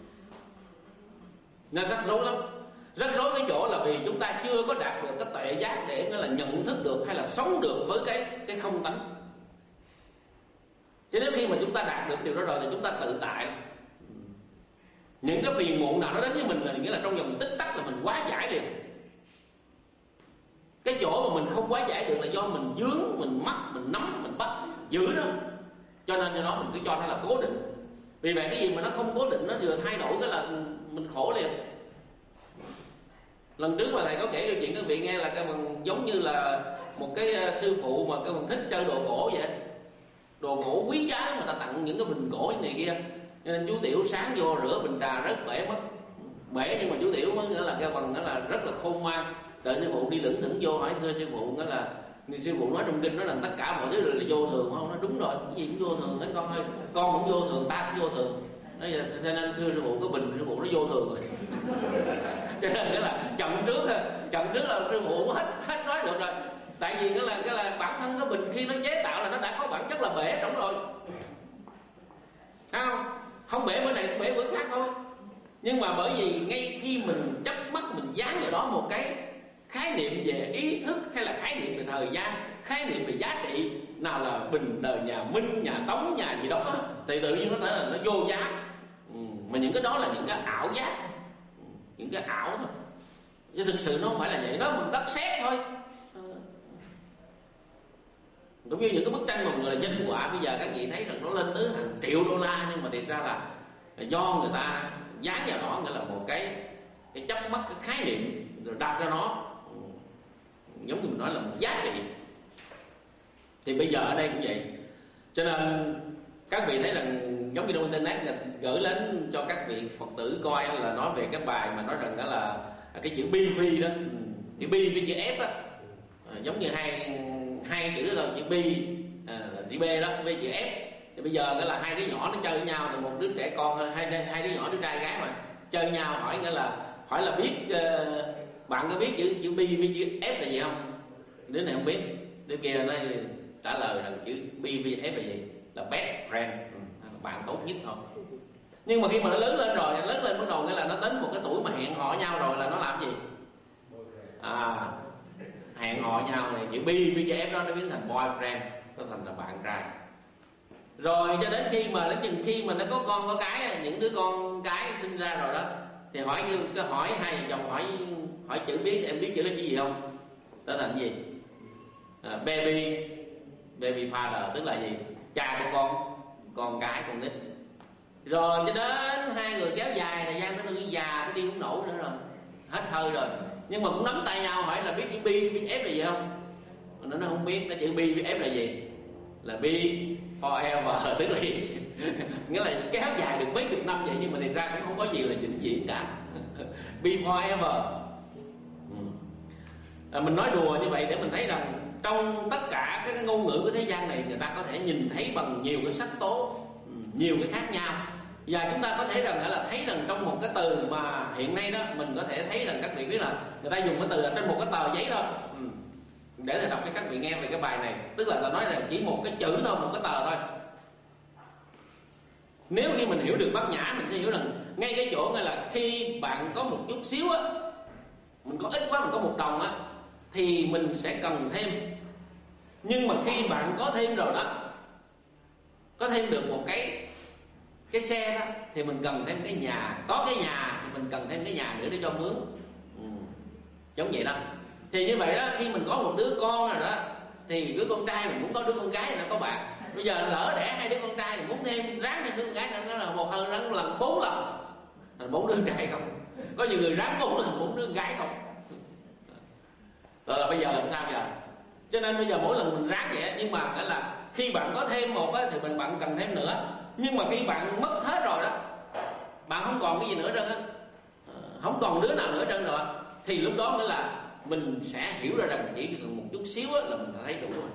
[SPEAKER 3] Nó rắc rối lắm. Rắc rối cái chỗ là vì chúng ta chưa có đạt được cái tuệ giác để nó là nhận thức được hay là sống được với cái cái không tánh. Chứ nếu khi mà chúng ta đạt được điều đó rồi thì chúng ta tự tại. Những cái phiền muộn nào nó đến với mình là nghĩa là trong vòng tích tắc là mình quá giải liền. Cái chỗ mà mình không quá giải được là do mình dướng, mình mắc, mình nắm, mình bắt giữ đó. Cho nên do đó mình cứ cho nó là cố định. Vì vậy cái gì mà nó không cố định nó vừa thay đổi cái là mình khổ liền. Lần trước mà thầy có kể câu chuyện các vị nghe là cái bằng giống như là một cái sư phụ mà cái bằng thích chơi đồ cổ vậy. Đồ cổ quý giá người ta tặng những cái bình cổ này kia. Nên chú Tiểu sáng vô rửa bình trà rất bể mất. Bể nhưng mà chú Tiểu mới nghĩa là cái bằng đó là rất là khôn ngoan. Đợi sư phụ đi lững thững vô hỏi thưa sư phụ, nghĩa là sư phụ nói trong kinh nói là tất cả mọi thứ là vô thường không? Nó đúng rồi, cái gì cũng vô thường hết con ơi. Con cũng vô thường, ta cũng vô thường. Nói vậy cho nên thưa sư phụ cái bình sư phụ nó vô thường rồi. Cho nên nghĩa là chậm trước chậm trước là sư phụ hết hết nói được rồi. Tại vì cái là cái là bản thân cái bình khi nó chế tạo là nó đã có bản chất là bể trong rồi. Không, không bể bữa này cũng bể bữa khác thôi. Nhưng mà bởi vì ngay khi mình chấp mắt mình dán vào đó một cái khái niệm về ý thức hay là khái niệm về thời gian, khái niệm về giá trị, nào là bình đời nhà Minh, nhà Tống, nhà gì đó, thì tự nhiên nó thể là nó vô giá. ừ. Mà những cái đó là những cái ảo giác, những cái ảo thôi. Chứ thực sự nó không phải là vậy, nó bằng đất sét thôi. Cũng như những cái bức tranh mà người là danh họa bây giờ các vị thấy rằng nó lên tới hàng triệu đô la, nhưng mà thiệt ra là do người ta dán vào đó, nghĩa là một cái cái chấp mất cái khái niệm rồi đặt ra nó, giống như mình nói là một giá trị. Thì bây giờ ở đây cũng vậy. Cho nên các vị thấy rằng giống như trong internet gửi đến cho các vị Phật tử coi là nói về cái bài mà nói rằng đó là cái chữ bi vi đó, chữ bi với chữ f á, giống như hai hai chữ đó thôi, chữ bi à, chữ b đó với chữ f. Thì bây giờ đó là hai đứa nhỏ nó chơi với nhau, thì một đứa trẻ con hai hai đứa nhỏ đứa trai gái mà chơi với nhau, hỏi nghĩa là hỏi là biết uh, bạn có biết chữ chữ bi với chữ f là gì không? Đứa này không biết, đứa kia nó trả lời rằng chữ bi với f là gì? Là best friend, bạn tốt nhất thôi. Nhưng mà khi mà nó lớn lên rồi, lớn lên bắt đầu nghĩa là nó đến một cái tuổi mà hẹn hò nhau rồi là nó làm gì? À, hẹn hò nhau này, chữ bi với chữ f đó nó biến thành boyfriend, nó thành là bạn trai. Rồi cho đến khi mà đến chừng khi mà nó có con có cái, những đứa con cái sinh ra rồi đó, thì hỏi cái hỏi hai vợ chồng hỏi hỏi chữ biết, em biết chữ đó chữ gì không? Đó thành gì? À, baby baby father tức là gì? Cha của con, con cái con nít. Rồi cho đến hai người kéo dài thời gian, nó đừng già, nó đi không nổi nữa rồi, hết hơi rồi, nhưng mà cũng nắm tay nhau hỏi là biết chữ bi biết f là gì không? Nó nó không biết, nó chữ bi biết f là gì? Là be forever, tức là nghĩa là kéo dài được mấy chục năm vậy, nhưng mà thiệt ra cũng không có gì là vĩnh viễn cả. Be forever. À, mình nói đùa như vậy để mình thấy rằng trong tất cả các cái ngôn ngữ của thế gian này, người ta có thể nhìn thấy bằng nhiều cái sắc tố, nhiều cái khác nhau. Và chúng ta có thể rằng là thấy rằng trong một cái từ mà hiện nay đó, mình có thể thấy rằng các vị biết là người ta dùng cái từ là trên một cái tờ giấy thôi. Để thầy đọc cho các vị nghe về cái bài này. Tức là ta nói rằng chỉ một cái chữ thôi, một cái tờ thôi. Nếu khi mình hiểu được Bát Nhã, mình sẽ hiểu rằng ngay cái chỗ này là khi bạn có một chút xíu á, mình có ít quá, mình có một đồng á, thì mình sẽ cần thêm. Nhưng mà khi bạn có thêm rồi đó, có thêm được một cái cái xe đó, thì mình cần thêm cái nhà. Có cái nhà thì mình cần thêm cái nhà nữa để cho mướn. ừ. Giống vậy đó. Thì như vậy đó, khi mình có một đứa con rồi đó, thì đứa con trai mình muốn có đứa con gái thì nó có bạn. Bây giờ lỡ đẻ hai đứa con trai thì muốn thêm, ráng thêm đứa con gái nữa, nó là một hơn ráng lần bốn lần. thành bốn đứa con trai không. Có nhiều người ráng bốn là bốn đứa con gái không. Rồi là bây giờ làm sao giờ? Cho nên bây giờ mỗi lần mình ráng vậy, nhưng mà là khi bạn có thêm một á, thì mình bạn cần thêm nữa. Nhưng mà khi bạn mất hết rồi đó, bạn không còn cái gì nữa trơn á, không còn đứa nào nữa trơn rồi, thì lúc đó mới là mình sẽ hiểu ra rằng chỉ cần một chút xíu á, là mình thấy đủ rồi.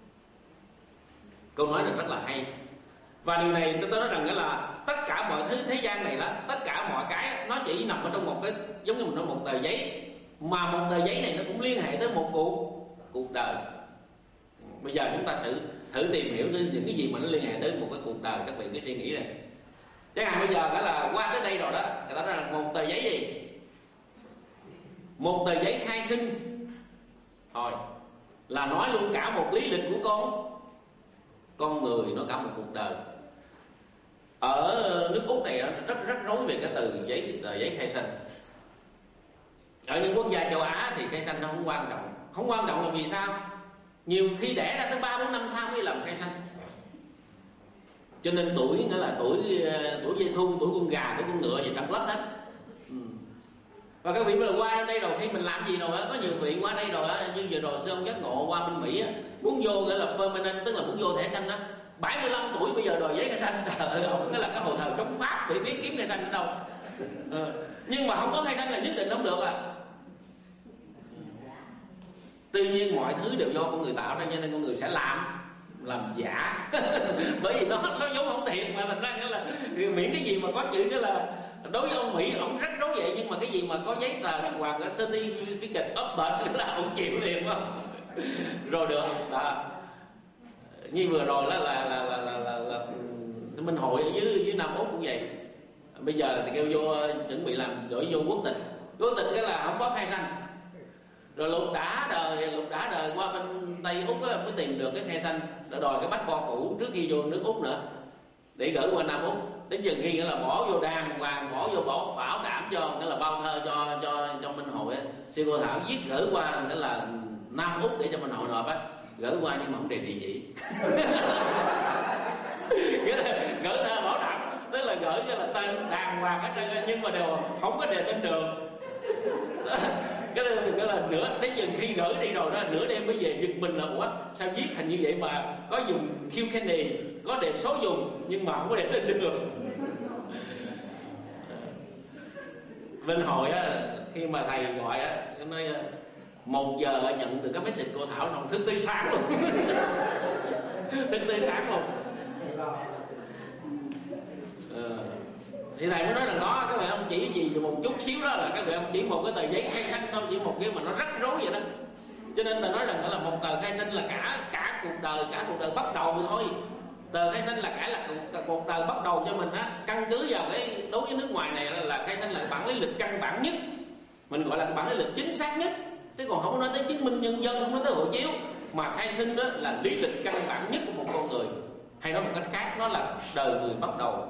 [SPEAKER 3] Câu nói này rất là hay. Và điều này tôi nói rằng là tất cả mọi thứ thế gian này đó, tất cả mọi cái nó chỉ nằm ở trong một cái, giống như mình nói một tờ giấy, mà một tờ giấy này nó cũng liên hệ tới một cuộc cuộc đời. Bây giờ chúng ta thử thử tìm hiểu tới những cái gì mà nó liên hệ tới một cái cuộc đời. Các vị cứ suy nghĩ này. Chẳng hạn bây giờ đó là qua tới đây rồi đó, người ta nói là một tờ giấy gì? Một tờ giấy khai sinh thôi là nói luôn cả một lý lịch của con con người, nó cả một cuộc đời. Ở nước Úc này rất rất rối về cái từ giấy tờ giấy khai sinh. Ở những quốc gia châu Á thì khai sinh nó không quan trọng. Không quan trọng là vì sao? Nhiều khi đẻ ra tới ba bốn năm sau mới làm khai sinh. Cho nên tuổi nghĩa là tuổi tuổi dây thun, tuổi con gà, tuổi con ngựa gì trật lất hết. Ừ. Và các vị là qua đây rồi, khi mình làm gì rồi á, có nhiều vị qua đây rồi á, như vừa rồi sư ông giác ngộ qua bên Mỹ á, muốn vô nghĩa là permanent, tức là muốn vô thẻ xanh á, bảy mươi lăm tuổi bây giờ đòi giấy khai sinh. Trời ơi, ông cái là cái hồi thời chống Pháp bị biết kiếm khai sinh ở đâu. Ừ. Nhưng mà không có khai sinh là nhất định không được à. Tuy nhiên mọi thứ đều do con người tạo ra, cho nên con người sẽ làm làm giả. Bởi vì nó nó giống không thiệt mà, thành ra nghĩa là miễn cái gì mà có chữ cái là đối với ông Mỹ ông rất rối vậy, nhưng mà cái gì mà có giấy tờ đàng hoàng, cái certificate of birth là ông chịu liền không? Rồi được đó. Như vừa rồi là là là là là, là, là Minh Hội ở dưới dưới Nam Úc cũng vậy. Bây giờ thì kêu vô chuẩn bị làm đổi vô quốc tịch. Quốc tịch cái là không có khai sinh. Rồi lục đã đời lục đã đời qua bên Tây Úc á, mới tìm được cái khai sinh, đã đòi cái passport cũ trước khi vô nước Úc nữa để gửi qua Nam Úc. Đến chừng khi nghĩa là bỏ vô đàng hoàng, bỏ vô bảo bảo đảm cho nghĩa là bao thơ cho cho cho Minh Hội á, sư cô Thảo viết gửi qua nghĩa là Nam Úc để cho Minh Hội nộp á, gửi qua nhưng mà không đề địa chỉ. Nghĩa là gửi thơ bảo đảm, tức là gửi cho là tên đàng hoàng hết trơn, nhưng mà đều không có đề tên đường. Cái đó cái là nửa đến chừng khi gửi đi rồi đó, nửa đêm mới về giật mình là ủa sao viết thành như vậy mà có dùng Q Candy, có đề số dùng nhưng mà không có đề tên đường. Bên hội á, khi mà thầy gọi á, nói một giờ nhận được cái message cô Thảo, không thức tới sáng luôn. Thức tới sáng luôn. Ờ. Thì thầy mới nói rằng đó, các vị ông chỉ gì một chút xíu đó là các vị ông chỉ một cái tờ giấy khai sinh thôi, chỉ một cái mà nó rắc rối vậy đó. Cho nên thầy nói rằng là một tờ khai sinh là cả cả cuộc đời, cả cuộc đời bắt đầu rồi thôi. Tờ khai sinh là cả là cuộc, cuộc đời bắt đầu cho mình á, căn cứ vào cái đối với nước ngoài này là, là khai sinh là bản lý lịch căn bản nhất, mình gọi là cái bản lý lịch chính xác nhất. Chứ còn không có nói tới chứng minh nhân dân, không nói tới hộ chiếu, mà khai sinh đó là lý lịch căn bản nhất của một con người, hay nói một cách khác nó là đời người bắt đầu.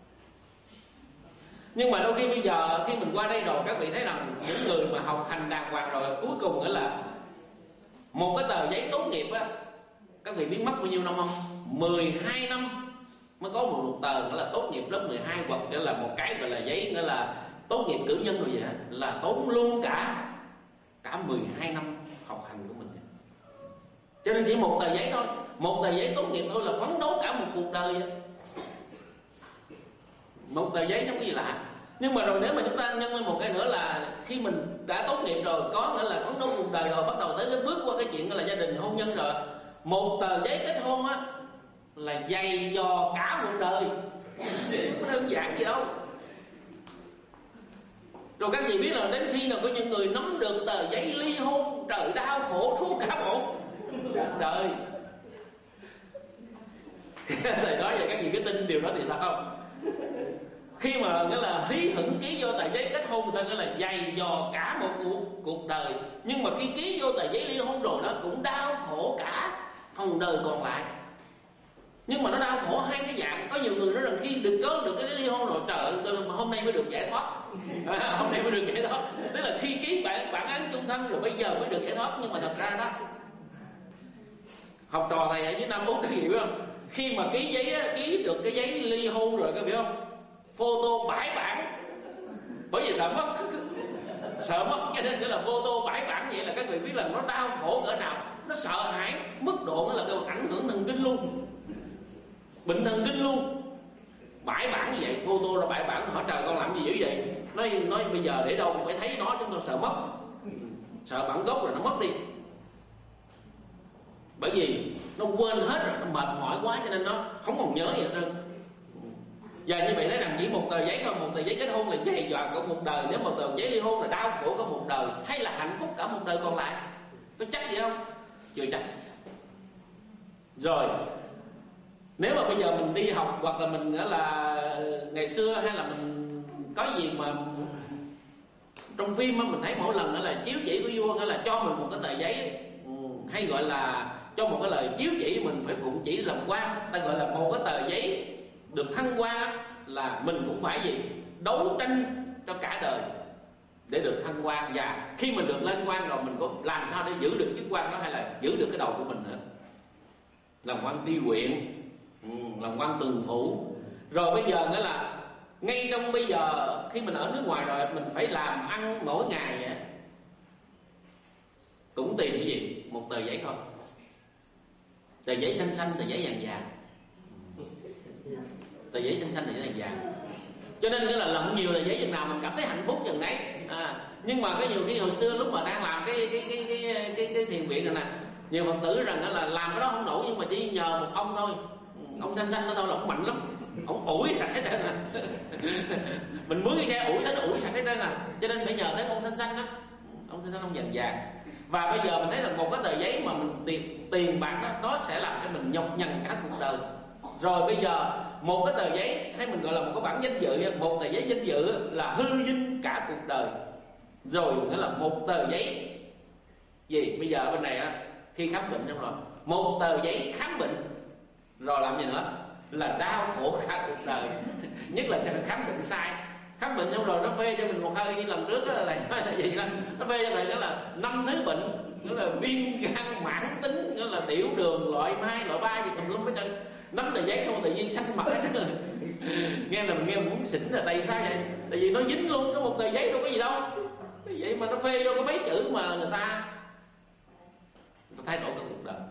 [SPEAKER 3] Nhưng mà đôi khi bây giờ khi mình qua đây rồi, các vị thấy rằng những người mà học hành đàng hoàng rồi, cuối cùng nữa là một cái tờ giấy tốt nghiệp á, các vị biết mất bao nhiêu năm không? mười hai năm mới có một, một tờ gọi là tốt nghiệp lớp mười hai, hoặc者là một cái gọi là giấy gọi là tốt nghiệp cử nhân rồi vậy, là tốn luôn cả cả mười hai năm học hành của mình. Cho nên chỉ một tờ giấy thôi, một tờ giấy tốt nghiệp thôi là phấn đấu cả một cuộc đời. Một tờ giấy không có gì lạ. Nhưng mà rồi nếu mà chúng ta nhân lên một cái nữa là khi mình đã tốt nghiệp rồi, có nghĩa là phấn đấu cuộc đời rồi, bắt đầu tới cái bước qua cái chuyện là gia đình hôn nhân rồi, một tờ giấy kết hôn á là dày dò cả một đời. Không có đơn giản gì đâu. Rồi các vị biết là đến khi nào có những người nắm được tờ giấy ly hôn, trời đau khổ suốt cả một đời. Thầy nói vậy các vị có tin điều đó thì sao không? Khi mà nghĩa là hí hửng ký vô tờ giấy kết hôn, người ta nói là dày dò cả một cuộc, cuộc đời. Nhưng mà khi ký vô tờ giấy ly hôn rồi nó cũng đau khổ cả phần đời còn lại. Nhưng mà nó đau khổ hai cái dạng. Có nhiều người nói rằng khi được có được cái ly hôn rồi, trời ơi tôi hôm nay mới được giải thoát. À, hôm nay mới được giải thoát. Tức là khi ký bản, bản án chung thân rồi bây giờ mới được giải thoát. Nhưng mà thật ra đó, học trò thầy ở dưới Nam Úc các vị biết không? Khi mà ký giấy á, ký được cái giấy ly hôn rồi các vị biết không? Photo bảy bản bởi vì sợ mất. Sợ mất cho nên cái là vô tô bãi bản vậy là các vị biết là nó đau khổ cỡ nào, nó sợ hãi mức độ nó là cái ảnh hưởng thần kinh luôn, bệnh thần kinh luôn. Bãi bản như vậy, vô tô là bãi bản, hỏi trời con làm gì dữ vậy? Nói nói bây giờ để đâu phải thấy nó, chúng tôi sợ mất, sợ bản gốc là nó mất đi. Bởi vì nó quên hết rồi, nó mệt mỏi quá cho nên nó không còn nhớ gì nữa. Giờ như vậy thấy rằng chỉ một tờ giấy thôi, một tờ giấy kết hôn là dày dò cả một đời. Nếu một tờ giấy ly hôn là đau khổ cả một đời, hay là hạnh phúc cả một đời còn lại? Có chắc gì không? Chưa chắc. Rồi nếu mà bây giờ mình đi học hoặc là mình là ngày xưa hay là mình có gì mà trong phim mình thấy mỗi lần là chiếu chỉ của vua là cho mình một cái tờ giấy, hay gọi là cho một cái lời chiếu chỉ mình phải phụng chỉ làm quan, ta gọi là một cái tờ giấy được thăng quan, là mình cũng phải gì đấu tranh cho cả đời để được thăng quan. Và khi mình được lên quan rồi mình có làm sao để giữ được chức quan đó, hay là giữ được cái đầu của mình nữa, làm quan tri huyện, làm quan tường phủ. Rồi bây giờ nghĩa là ngay trong bây giờ khi mình ở nước ngoài rồi mình phải làm ăn mỗi ngày vậy, cũng tìm cái gì một tờ giấy thôi, tờ giấy xanh xanh, tờ giấy vàng vàng, tờ giấy xanh xanh, tờ giấy vàng vàng. Cho nên cái là lộng nhiều tờ giấy chừng nào mình cảm thấy hạnh phúc chừng đấy. À, nhưng mà cái nhiều khi hồi xưa lúc mà đang làm cái cái cái cái cái, cái thiền viện này nè, nhiều Phật tử rằng là làm cái đó không nổi, nhưng mà chỉ nhờ một ông thôi, ông xanh xanh đó thôi là ông mạnh lắm, ông ủi sạch hết trơn à. Mình mướn cái xe ủi đến ủi sạch hết trơn à, cho nên phải nhờ tới ông xanh xanh đó, ông xanh xanh ông vàng vàng. Và bây giờ mình thấy là một cái tờ giấy mà mình tiền tiền bạc đó, nó sẽ làm cho mình nhọc nhằn cả cuộc đời. Rồi bây giờ một cái tờ giấy hay mình gọi là một cái bản danh dự, một tờ giấy danh dự là hư vinh cả cuộc đời. Rồi nghĩa là một tờ giấy gì bây giờ bên này á, khi khám bệnh xong rồi một tờ giấy khám bệnh rồi làm gì nữa là đau khổ cả cuộc đời. Nhất là khám bệnh sai, khám bệnh xong rồi nó phê cho mình một hơi như lần trước đó là là gì đó, nó phê cho mình đó là năm thứ bệnh, đó là viêm gan mãn tính, đó là tiểu đường loại hai loại ba gì tùm lum hết trơn. Nắm tờ giấy xong tự nhiên xanh mặt hết trơn. Nghe là mình nghe mình muốn xỉn là tại sao vậy? Tại vì nó dính luôn, có một tờ giấy đâu có gì đâu, vậy mà nó phê vô có mấy chữ mà người ta người ta thay đổi cả cuộc đời.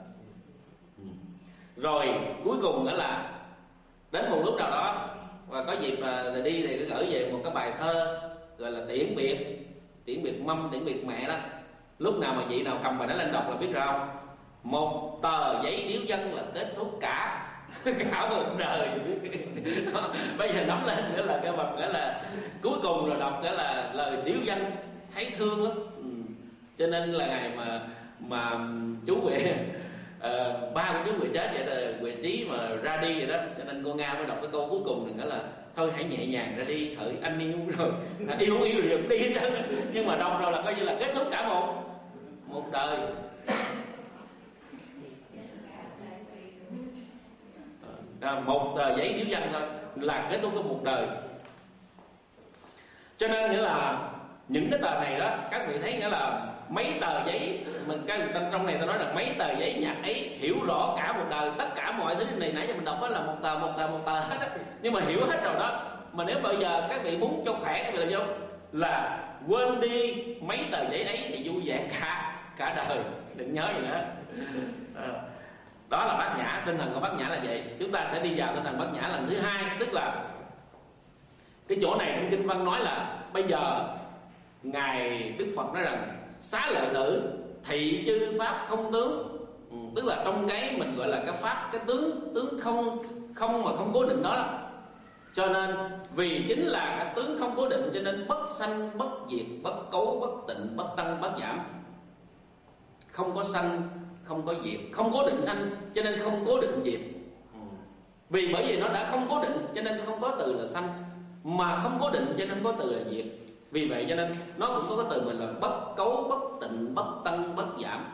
[SPEAKER 3] Rồi cuối cùng nữa là đến một lúc nào đó và có dịp là đi thì cứ gửi về một cái bài thơ gọi là tiễn biệt, tiễn biệt mâm, tiễn biệt mẹ đó. Lúc nào mà vị nào cầm bài đó lên đọc là biết rồi không? Một tờ giấy điếu dân là kết thúc cả cả một đời. Bây giờ nắm lên nữa là cái vật nghĩa là cuối cùng rồi đọc cái là lời điếu dân thấy thương lắm. Ừ. Cho nên là ngày mà mà chú Huệ uh, ba của chú Huệ chết vậy là Huệ Trí mà ra đi vậy đó, cho nên cô Nga mới đọc cái câu cuối cùng này, nghĩa là thôi hãy nhẹ nhàng ra đi, hỡi anh yêu rồi yêu yêu rồi đừng đi hết trơn. Nhưng mà đọc rồi là coi như là kết thúc cả một một đời. À, một tờ giấy điếu dân thôi là kết thúc của một đời. Cho nên nghĩa là những cái tờ này đó các vị thấy nghĩa là mấy tờ giấy mình cái trong này ta nói là mấy tờ giấy nhạc ấy hiểu rõ cả một đời. Tất cả mọi thứ này nãy giờ mình đọc đó là một tờ một tờ một tờ hết đó. Nhưng mà hiểu hết rồi đó. Mà nếu bây giờ các vị muốn cho khỏe các vị làm sao là quên đi mấy tờ giấy ấy thì vui vẻ cả cả đời, đừng nhớ gì nữa. À, đó là bát nhã. Tinh thần của bát nhã là vậy. Chúng ta sẽ đi vào tinh thần bát nhã lần thứ hai, tức là cái chỗ này trong kinh văn nói là bây giờ ngài Đức Phật nói rằng xá lợi tử thị chư pháp không tướng. Ừ, tức là trong cái mình gọi là cái pháp, cái tướng tướng không không mà không cố định đó, đó. Cho nên vì chính là cái tướng không cố định cho nên bất sanh bất diệt, bất cấu bất tịnh, bất tăng bất giảm. Không có sanh, không có diệt, không cố định sanh cho nên không cố định diệt. Ừ. Vì bởi vì nó đã không cố định cho nên không có từ là sanh, mà không cố định cho nên có từ là diệt. Vì vậy cho nên nó cũng có cái từ mình là bất cấu, bất tịnh, bất tăng, bất giảm.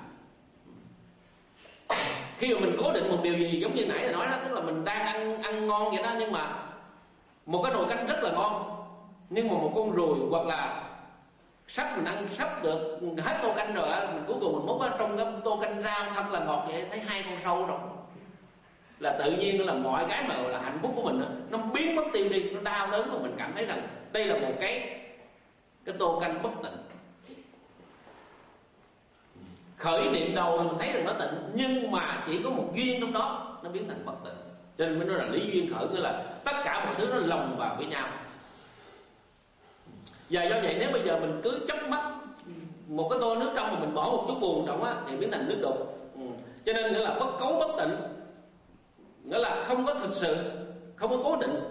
[SPEAKER 3] Khi mà mình cố định một điều gì giống như nãy là nói đó, tức là mình đang ăn ăn ngon vậy đó, nhưng mà một cái nồi canh rất là ngon, nhưng mà một con ruồi hoặc là sắp mình ăn sắp được hết tô canh rồi á, mình cuối cùng mình múc ở trong cái tô canh rau thật là ngọt vậy, thấy hai con sâu rồi là tự nhiên là mọi cái mà là hạnh phúc của mình đó, nó biến mất tiêu đi, nó đau đớn mà mình cảm thấy rằng đây là một cái cái tô canh bất tịnh. Khởi niệm đầu là mình thấy rằng nó tịnh, nhưng mà chỉ có một duyên trong đó nó biến thành bất tịnh. Cho nên mới nói là lý duyên khởi, nghĩa là tất cả mọi thứ nó lồng vào với nhau. Và do vậy nếu bây giờ mình cứ chớp mắt một cái tô nước trong mà mình bỏ một chút buồn trong á thì biến thành nước đục. ừ. Cho nên nghĩa là bất cấu bất tịnh, nghĩa là không có thực sự, không có cố định,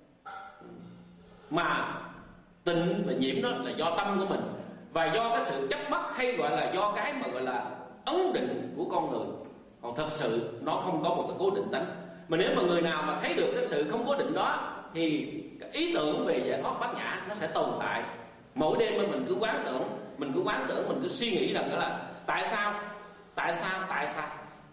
[SPEAKER 3] mà tịnh và nhiễm đó là do tâm của mình, và do cái sự chấp mắc, hay gọi là do cái mà gọi là ấn định của con người. Còn thật sự nó không có một cái cố định tánh. Mà nếu mà người nào mà thấy được cái sự không cố định đó thì cái ý tưởng về giải thoát bát nhã nó sẽ tồn tại. Mỗi đêm mình cứ quán tưởng, mình cứ quán tưởng, mình cứ suy nghĩ rằng đó là tại sao, tại sao, tại sao.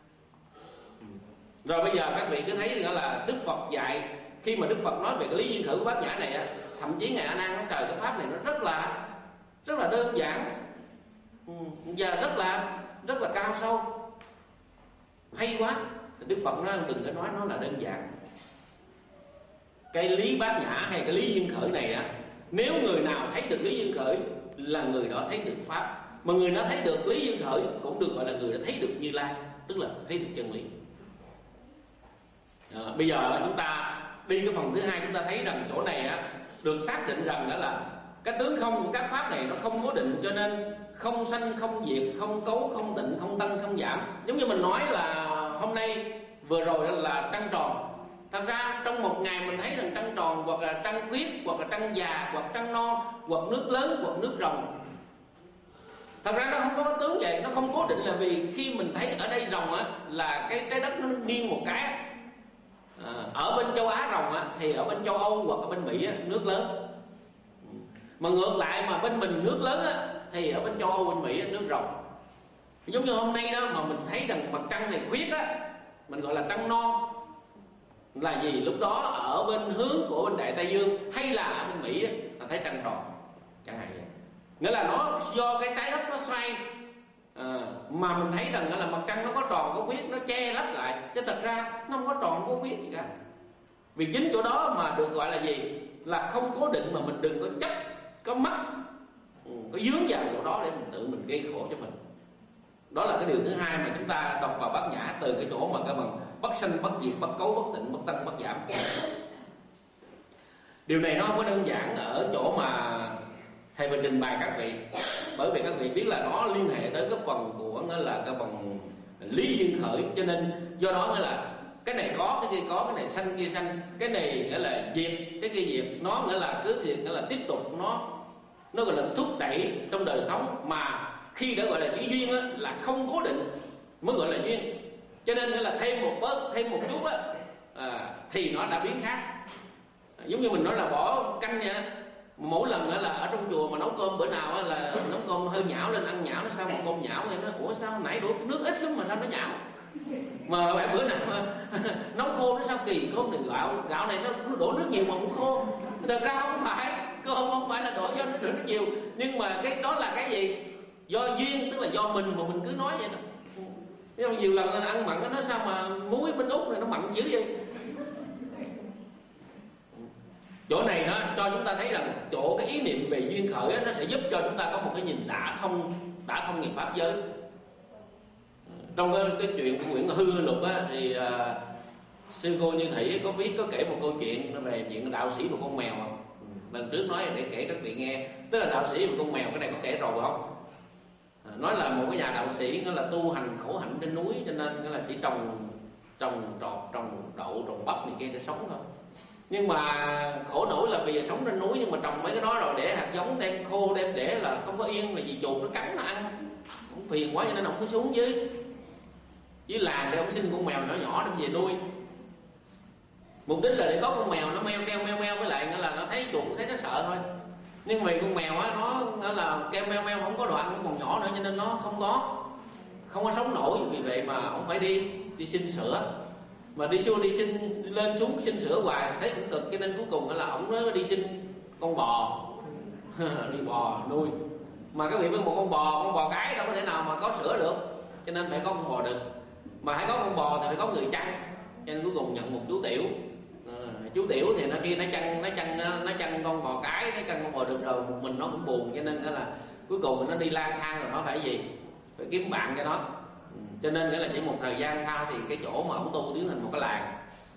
[SPEAKER 3] Rồi bây giờ các vị cứ thấy rằng là Đức Phật dạy, khi mà Đức Phật nói về cái lý duyên khởi của bát nhã này á, thậm chí Ngài A Nan nói trời, cái pháp này nó rất là rất là đơn giản và rất là rất là cao sâu, hay quá. Đức Phật nói đừng có nói nó là đơn giản. Cái lý bát nhã hay cái lý duyên khởi này á, nếu người nào thấy được lý duyên khởi là người đó thấy được pháp, mà người đó thấy được lý duyên khởi cũng được gọi là người đã thấy được Như Lai, tức là thấy được chân lý. À, bây giờ chúng ta đi cái phần thứ hai, chúng ta thấy rằng chỗ này á được xác định rằng đó là cái tướng không của các pháp này nó không cố định, cho nên không sanh không diệt, không cấu không tịnh, không tăng không giảm. Giống như mình nói là hôm nay vừa rồi là trăng tròn. Thật ra trong một ngày mình thấy rằng trăng tròn, hoặc là trăng khuyết, hoặc là trăng già, hoặc trăng non, hoặc nước lớn, hoặc nước rồng. Thật ra nó không có tướng vậy, nó không cố định, là vì khi mình thấy ở đây rồng á là cái trái đất nó nghiêng một cái. À, ở bên châu Á rồng á, thì ở bên châu Âu hoặc ở bên Mỹ á, nước lớn. Mà ngược lại mà bên mình nước lớn á, thì ở bên châu Âu bên Mỹ á, nước rồng. Giống như hôm nay đó mà mình thấy rằng mặt trăng này khuyết á, mình gọi là trăng non, là gì? Lúc đó ở bên hướng của bên Đại Tây Dương hay là ở bên Mỹ á, là thấy trăng tròn chẳng hạn vậy. Nghĩa là nó do cái trái đất nó xoay, à, mà mình thấy rằng là mặt trăng nó có tròn có khuyết, nó che lấp lại, chứ thật ra nó không có tròn có khuyết gì cả. Vì chính chỗ đó mà được gọi là gì? Là không cố định, mà mình đừng có chấp, có mắc, có dướng vào chỗ đó để mình tự mình gây khổ cho mình. Đó là cái điều thứ hai mà chúng ta đọc vào bát nhã, từ cái chỗ mà cái bằng bất sanh bất diệt, bất cấu bất tịnh, bất tăng bất giảm. Điều này nó không có đơn giản ở chỗ mà thầy mình trình bày các vị, bởi vì các vị biết là nó liên hệ tới cái phần của nghĩa là cái bằng lý duyên khởi, cho nên do đó nghĩa là cái này có, cái kia có, cái này sanh kia sanh, cái này nghĩa là diệt, cái kia diệt, nó nghĩa là cứ diệt, nghĩa là tiếp tục, nó nó gọi là thúc đẩy trong đời sống. Mà khi đã gọi là chữ duyên á, là không cố định mới gọi là duyên, cho nên nghĩa là thêm một bớt, thêm một chút á, à, thì nó đã biến khác. À, giống như mình nói là bỏ canh nha, mỗi lần là ở trong chùa mà nấu cơm bữa nào là nấu cơm hơi nhão lên, ăn nhão nó sao mà cơm nhão vậy? Nó ủa sao nãy đổ nước ít lắm mà sao nó nhão? Mà bữa nào mà nấu khô nó sao kỳ, cơm này gạo gạo này sao đổ nước nhiều mà cũng khô? Thật ra không phải, cơm không phải là đổ do nó đổ nước nhiều, nhưng mà cái đó là cái gì? Do duyên, tức là do mình mà mình cứ nói vậy đó. Nhưng mà nhiều lần là ăn mặn nó sao mà muối bên Úc này nó mặn dữ vậy? Chỗ này nó cho chúng ta thấy rằng chỗ cái ý niệm về duyên khởi đó, nó sẽ giúp cho chúng ta có một cái nhìn đã thông, đã thông nghiệp pháp giới. Trong cái, cái chuyện của quyển Hư Lục á, thì uh, sư cô Như Thị có viết, có kể một câu chuyện về chuyện đạo sĩ và con mèo. Lần trước nói để kể các vị nghe, tức là đạo sĩ và con mèo, cái này có kể rồi không? À, nói là một cái nhà đạo sĩ nó là tu hành khổ hạnh trên núi, cho nên nó là chỉ trồng trồng trọt, trồng đậu, trồng bắp này kia để sống thôi. Nhưng mà khổ nổi là bây giờ sống trên núi, nhưng mà trồng mấy cái đó rồi để hạt giống đem khô đem để là không có yên, là vì chuột nó cắn nó ăn, cũng phiền quá cho nên ông mới xuống dưới dưới làng để ông xin con mèo nhỏ nhỏ đem về nuôi. Mục đích là để có con mèo nó meo meo meo meo, với lại nghĩa là nó thấy chuột nó thấy nó sợ thôi. Nhưng vì con mèo á nó, nó là kêu meo meo không có đồ ăn, cũng còn nhỏ nữa, cho nên nó không có không có sống nổi. Vì vậy mà ông phải đi đi xin sữa, mà đi xuống đi xin lên xuống xin sữa hoài thấy cũng cực, cho nên cuối cùng là ông nó đi xin con bò đi bò nuôi. Mà các vị biết một con bò, con bò cái đâu có thể nào mà có sữa được, cho nên phải có con bò đực. Mà phải có con bò thì phải có người chăn, cho nên cuối cùng nhận một chú tiểu. À, chú chú tiểu thì nó kia nó chăn nó chăn nó chăn con bò cái, nó chăn con bò được rồi, một mình nó cũng buồn, cho nên đó là cuối cùng nó đi lang thang rồi nó phải gì, phải kiếm bạn cho nó. Ừ. Cho nên nghĩa là chỉ một thời gian sau thì cái chỗ mà ông tu biến thành một cái làng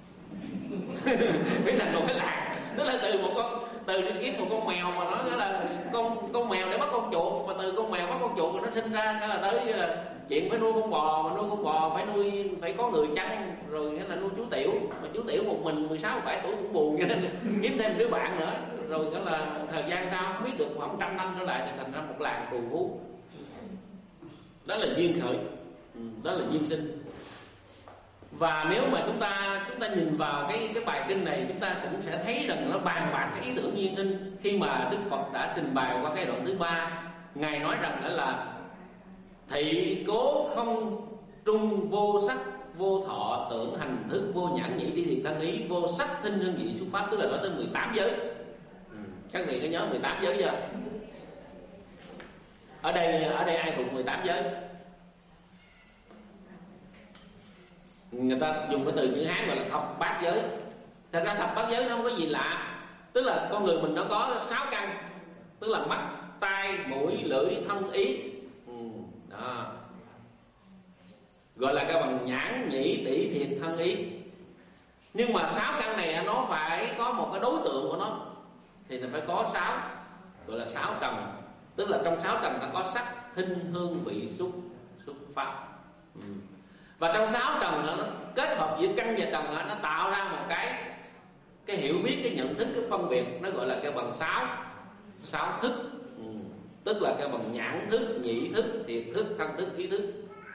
[SPEAKER 3] biến thành một cái làng, tức là từ một con từ đi kiếm một con mèo mà nó nghĩa là con con mèo để bắt con chuột, và từ con mèo bắt con chuột rồi nó sinh ra nghĩa là tới là chuyện phải nuôi con bò, mà nuôi con bò phải nuôi phải có người chăn, rồi nghĩa là nuôi chú tiểu, mà chú tiểu một mình mười sáu mười bảy tuổi cũng buồn, cho nên kiếm thêm đứa bạn nữa, rồi nghĩa là thời gian sau không biết được khoảng trăm năm trở lại thì thành ra một làng trù phú. Đó là duyên khởi, đó là duyên sinh. Và nếu mà chúng ta chúng ta nhìn vào cái cái bài kinh này, chúng ta cũng sẽ thấy rằng nó bàn bạc cái ý tưởng duyên sinh. Khi mà Đức Phật đã trình bày qua cái đoạn thứ ba, ngài nói rằng đó là thị cố không trung vô sắc vô thọ tưởng hành thức vô nhãn nhĩ đi thiệt thân ý vô sắc thinh hương vị xuất pháp, tức là nói tới mười tám giới. Ừ. Các vị có nhớ mười tám giới chưa? Ở đây ở đây ai thuộc mười tám giới? Người ta dùng cái từ chữ Hán gọi là thập bát giới. Thật ra thập bát giới nó không có gì lạ, tức là con người mình nó có sáu căn, tức là mắt, tai, mũi, lưỡi, thân, ý. Ừ. Đó. Gọi là cái bằng nhãn, nhĩ, tỷ, thiệt, thân, ý. Nhưng mà sáu căn này nó phải có một cái đối tượng của nó, thì nó phải có sáu, gọi là sáu trần. Tức là trong sáu trần nó có sắc, thinh, hương, vị, xúc, xúc pháp. Ừ. Và trong sáu trần nó kết hợp giữa căn và trần nó tạo ra một cái cái hiểu biết, cái nhận thức, cái phân biệt, nó gọi là cái bằng sáu sáu thức. Ừ. Tức là cái bằng nhãn thức, nhĩ thức, thiệt thức, thân thức, ý thức.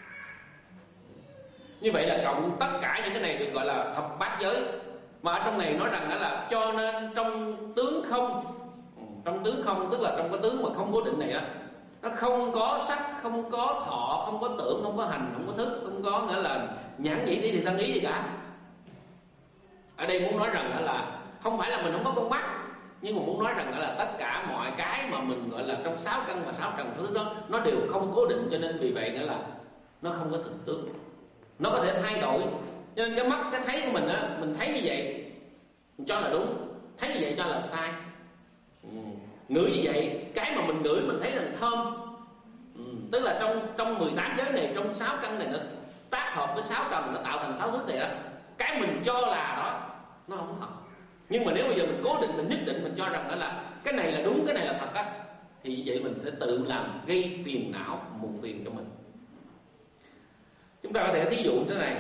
[SPEAKER 3] Như vậy là cộng tất cả những cái này được gọi là thập bát giới. Mà ở trong này nói rằng đó là cho nên trong tướng không, trong tướng không tức là trong cái tướng mà không cố định này đó, nó không có sắc, không có thọ, không có tưởng, không có hành, không có thức, không có nghĩa là nhãn nhĩ tỷ thiệt thân ý gì cả. Ở đây muốn nói rằng đó là không phải là mình không có con mắt, nhưng mà muốn nói rằng đó là tất cả mọi cái mà mình gọi là trong sáu căn và sáu trần thứ đó nó đều không cố định, cho nên vì vậy nghĩa là nó không có thực tướng, nó có thể thay đổi. Cho nên cái mắt, cái thấy của mình á, mình thấy như vậy mình cho là đúng, thấy như vậy cho là sai. Ừ. Ngửi như vậy, cái mà mình ngửi mình thấy là thơm. Ừ. Tức là trong trong mười tám giới này, trong sáu căn này nó tác hợp với sáu trần, nó tạo thành sáu thức này đó. Cái mình cho là đó nó không thật. Nhưng mà nếu bây giờ mình cố định, mình nhất định mình cho rằng đó là cái này là đúng, cái này là thật á, thì vậy mình sẽ tự làm gây phiền não, muộn phiền cho mình. Chúng ta có thể thí dụ như thế này.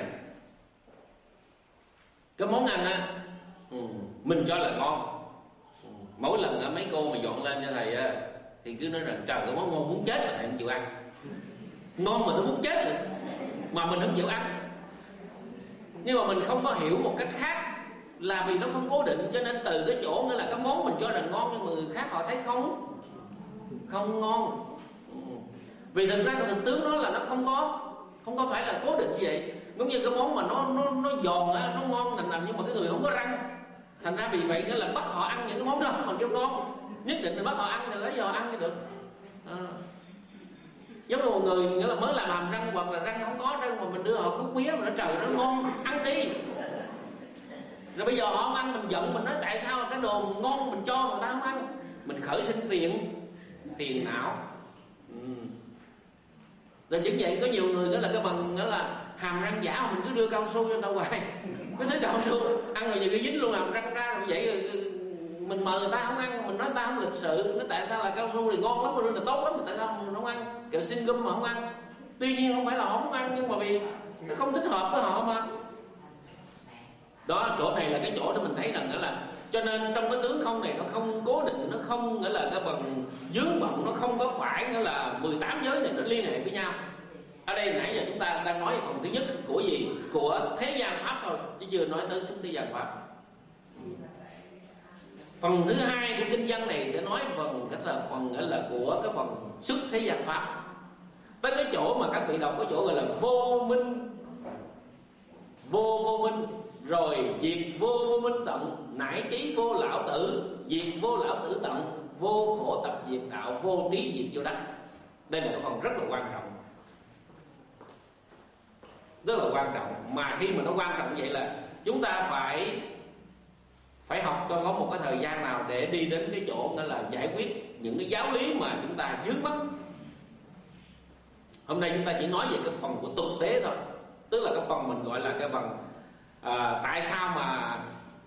[SPEAKER 3] Cái món ăn á, ừ, mình cho là ngon. Ừ, mỗi lần á, mấy cô mà dọn lên cho thầy á, thì cứ nói rằng trời, cái món ngon muốn chết là thầy không chịu ăn. Ngon mà tôi muốn chết rồi, mà mình không chịu ăn. Nhưng mà mình không có hiểu một cách khác, là vì nó không cố định, cho nên từ cái chỗ nghĩa là cái món mình cho rằng ngon, nhưng mà người khác họ thấy không không ngon. Ừ. Vì thực ra cái thực tướng đó là nó không có không có phải là cố định như vậy. Giống như cái món mà nó nó nó giòn á, nó ngon nành nành, nhưng mà cái người không có răng, thành ra vì vậy nghĩa là bắt họ ăn những cái món đó mà kêu ngon, nhất định là bắt họ ăn thì lấy giờ ăn mới được. À. Giống như một người nghĩa là mới làm hàm răng, hoặc là răng không có răng mà mình đưa họ khúc mía mà nó trời nó ngon, ăn đi. Rồi bây giờ họ không ăn, mình giận, mình nói tại sao cái đồ ngon mình cho người ta không ăn, mình khởi sinh phiền phiền não. Ừ. Rồi chính vậy có nhiều người đó là cái bằng đó là hàm răng giả mà mình cứ đưa cao su cho người ta hoài. Cái thứ cao su ăn rồi nhiều cái dính luôn hàm răng ra, rồi vậy rồi mình mời người ta không ăn, mình nói người ta không lịch sự, nói tại sao là cao su thì ngon lắm, mà là tốt lắm, mà tại sao mình không ăn, kẹo xin gum mà không ăn. Tuy nhiên không phải là họ không ăn, nhưng mà vì nó không thích hợp với họ mà. Đó, chỗ này là cái chỗ để mình thấy rằng đó là cho nên trong cái tướng không này nó không cố định, nó không nghĩa là cái bằng vướng bận, nó không có phải nghĩa là mười tám giới này nó liên hệ với nhau. Ở đây nãy giờ chúng ta đang nói phần thứ nhất của gì? Của thế gian pháp thôi, chứ chưa nói tới xuất thế gian pháp. Phần thứ hai của kinh văn này sẽ nói phần cái là phần nghĩa là của cái phần xuất thế gian pháp. Tới cái chỗ mà các vị đọc có chỗ gọi là vô minh, vô vô minh, rồi diệt vô vô minh tận, nải trí vô lão tử, diệt vô lão tử tận, vô khổ tập diệt đạo, vô trí diệt vô đắc. Đây là cái phần rất là quan trọng, rất là quan trọng. Mà khi mà nó quan trọng như vậy là chúng ta phải phải học cho có một cái thời gian nào để đi đến cái chỗ đó là giải quyết những cái giáo lý mà chúng ta vướng mắc. Hôm nay chúng ta chỉ nói về cái phần của thực tế thôi, tức là cái phần mình gọi là cái phần à, tại sao mà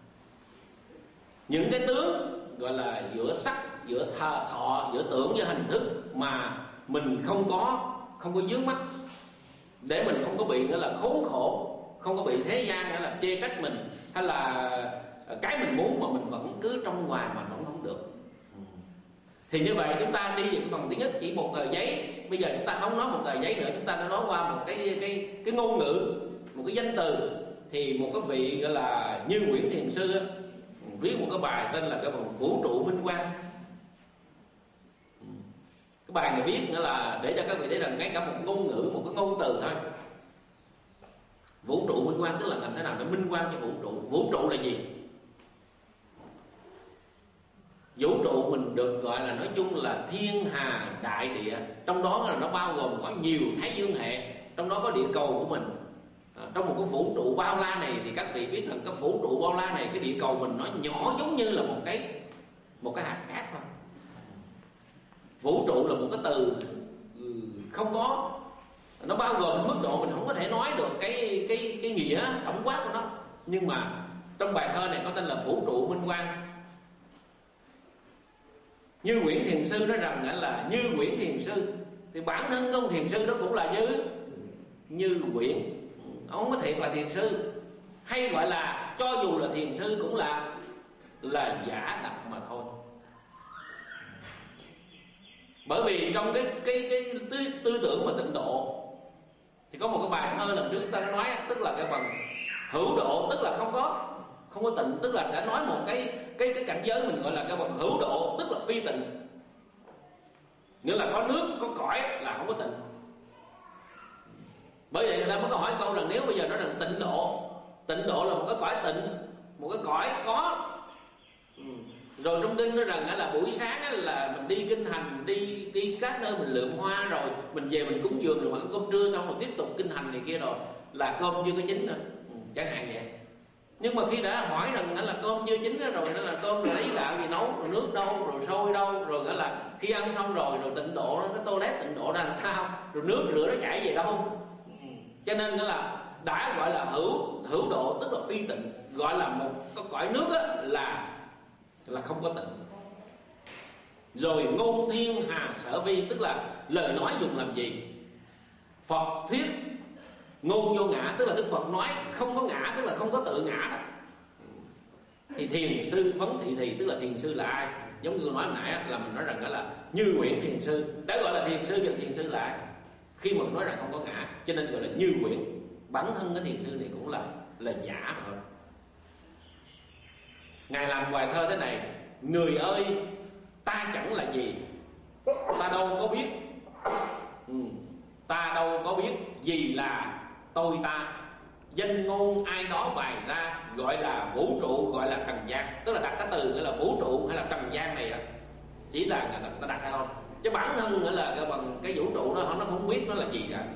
[SPEAKER 3] những cái tướng gọi là giữa sắc, giữa thọ, thọ giữa tưởng, giữa hình thức mà mình không có không có vướng mắc, để mình không có bị nữa là khốn khổ, không có bị thế gian nữa là chê trách mình, hay là cái mình muốn mà mình vẫn cứ trong ngoài mà nó không được. Thì như vậy chúng ta đi về cái phần thứ nhất, chỉ một tờ giấy. Bây giờ chúng ta không nói một tờ giấy nữa, chúng ta đã nói qua một cái cái cái ngôn ngữ, một cái danh từ. Thì một cái vị gọi là Như Nguyễn Thiền Sư viết một cái bài tên là cái phần Vũ trụ minh quang. Cái bài này viết nữa là để cho các vị thấy rằng ngay cả một ngôn ngữ, một cái ngôn từ thôi, vũ trụ minh quang tức là làm thế nào để minh quang cho vũ trụ. Vũ trụ là gì? Vũ trụ mình được gọi là nói chung là thiên hà đại địa, trong đó là nó bao gồm có nhiều thái dương hệ, trong đó có địa cầu của mình. À, trong một cái vũ trụ bao la này thì các vị biết rằng cái vũ trụ bao la này, cái địa cầu mình nó nhỏ giống như là một cái một cái hạt cát thôi. Vũ trụ là một cái từ không có, nó bao gồm mức độ mình không có thể nói được cái cái cái nghĩa tổng quát của nó. Nhưng mà trong bài thơ này có tên là Vũ trụ minh quang. Như Nguyễn Thiền Sư nói rằng là Như Nguyễn Thiền Sư, thì bản thân ông Thiền Sư đó cũng là Như Như Nguyễn, ông không có thiệt là Thiền Sư, hay gọi là cho dù là Thiền Sư cũng là là giả đặt mà thôi. Bởi vì trong cái cái cái tư, tư tưởng và tịnh độ thì có một cái bài thơ lần trước ta đã nói, tức là cái phần hữu độ, tức là không có không có tịnh, tức là đã nói một cái cái cái cảnh giới mình gọi là cái phần hữu độ, tức là phi tịnh, nghĩa là có nước có cõi là không có tịnh. Bởi vậy người ta mới có hỏi câu rằng nếu bây giờ nói rằng tịnh độ, tịnh độ là một cái cõi tịnh, một cái cõi có. Ừ. Rồi trong kinh nói rằng là buổi sáng là mình đi kinh hành, đi đi các nơi mình lượm hoa, rồi mình về mình cúng dường, rồi ăn cơm trưa xong rồi tiếp tục kinh hành này kia, rồi là cơm chưa có chín nữa, ừ, chẳng hạn vậy. Nhưng mà khi đã hỏi rằng là cơm chưa chín rồi, đó là cơm rồi lấy gạo gì nấu, rồi nước đâu, rồi sôi đâu, rồi đó là khi ăn xong rồi, rồi tịnh độ, cái toilet tịnh độ ra làm sao, rồi nước rửa nó chảy về đâu. Cho nên đó là đã gọi là hữu hữu độ, tức là phi tịnh, gọi là một cái cõi nước á, là là không có tịnh. Rồi ngôn thiên hà sở vi, tức là lời nói dùng làm gì. Phật thuyết ngôn vô ngã, tức là Đức Phật nói không có ngã, tức là không có tự ngã đó. Thì Thiền Sư vấn thị thì, tức là Thiền Sư là ai? Giống như nói hồi nãy là mình nói rằng đó là Như Nguyễn Thiền Sư, đã gọi là Thiền Sư, và Thiền Sư là ai? Khi mà nói rằng không có ngã cho nên gọi là Như Nguyễn. Bản thân cái Thiền Sư này cũng là là giả mà thôi. Ngài làm bài thơ thế này: người ơi ta chẳng là gì, ta đâu có biết, ừ, ta đâu có biết gì là tôi ta, danh ngôn ai đó bày ra, gọi là vũ trụ, gọi là trần gian. Tức là đặt cái từ gọi là vũ trụ hay là trần gian này chỉ là người ta đặt ra thôi, chứ bản thân nữa là cái bằng cái vũ trụ đó nó không biết nó là gì cả.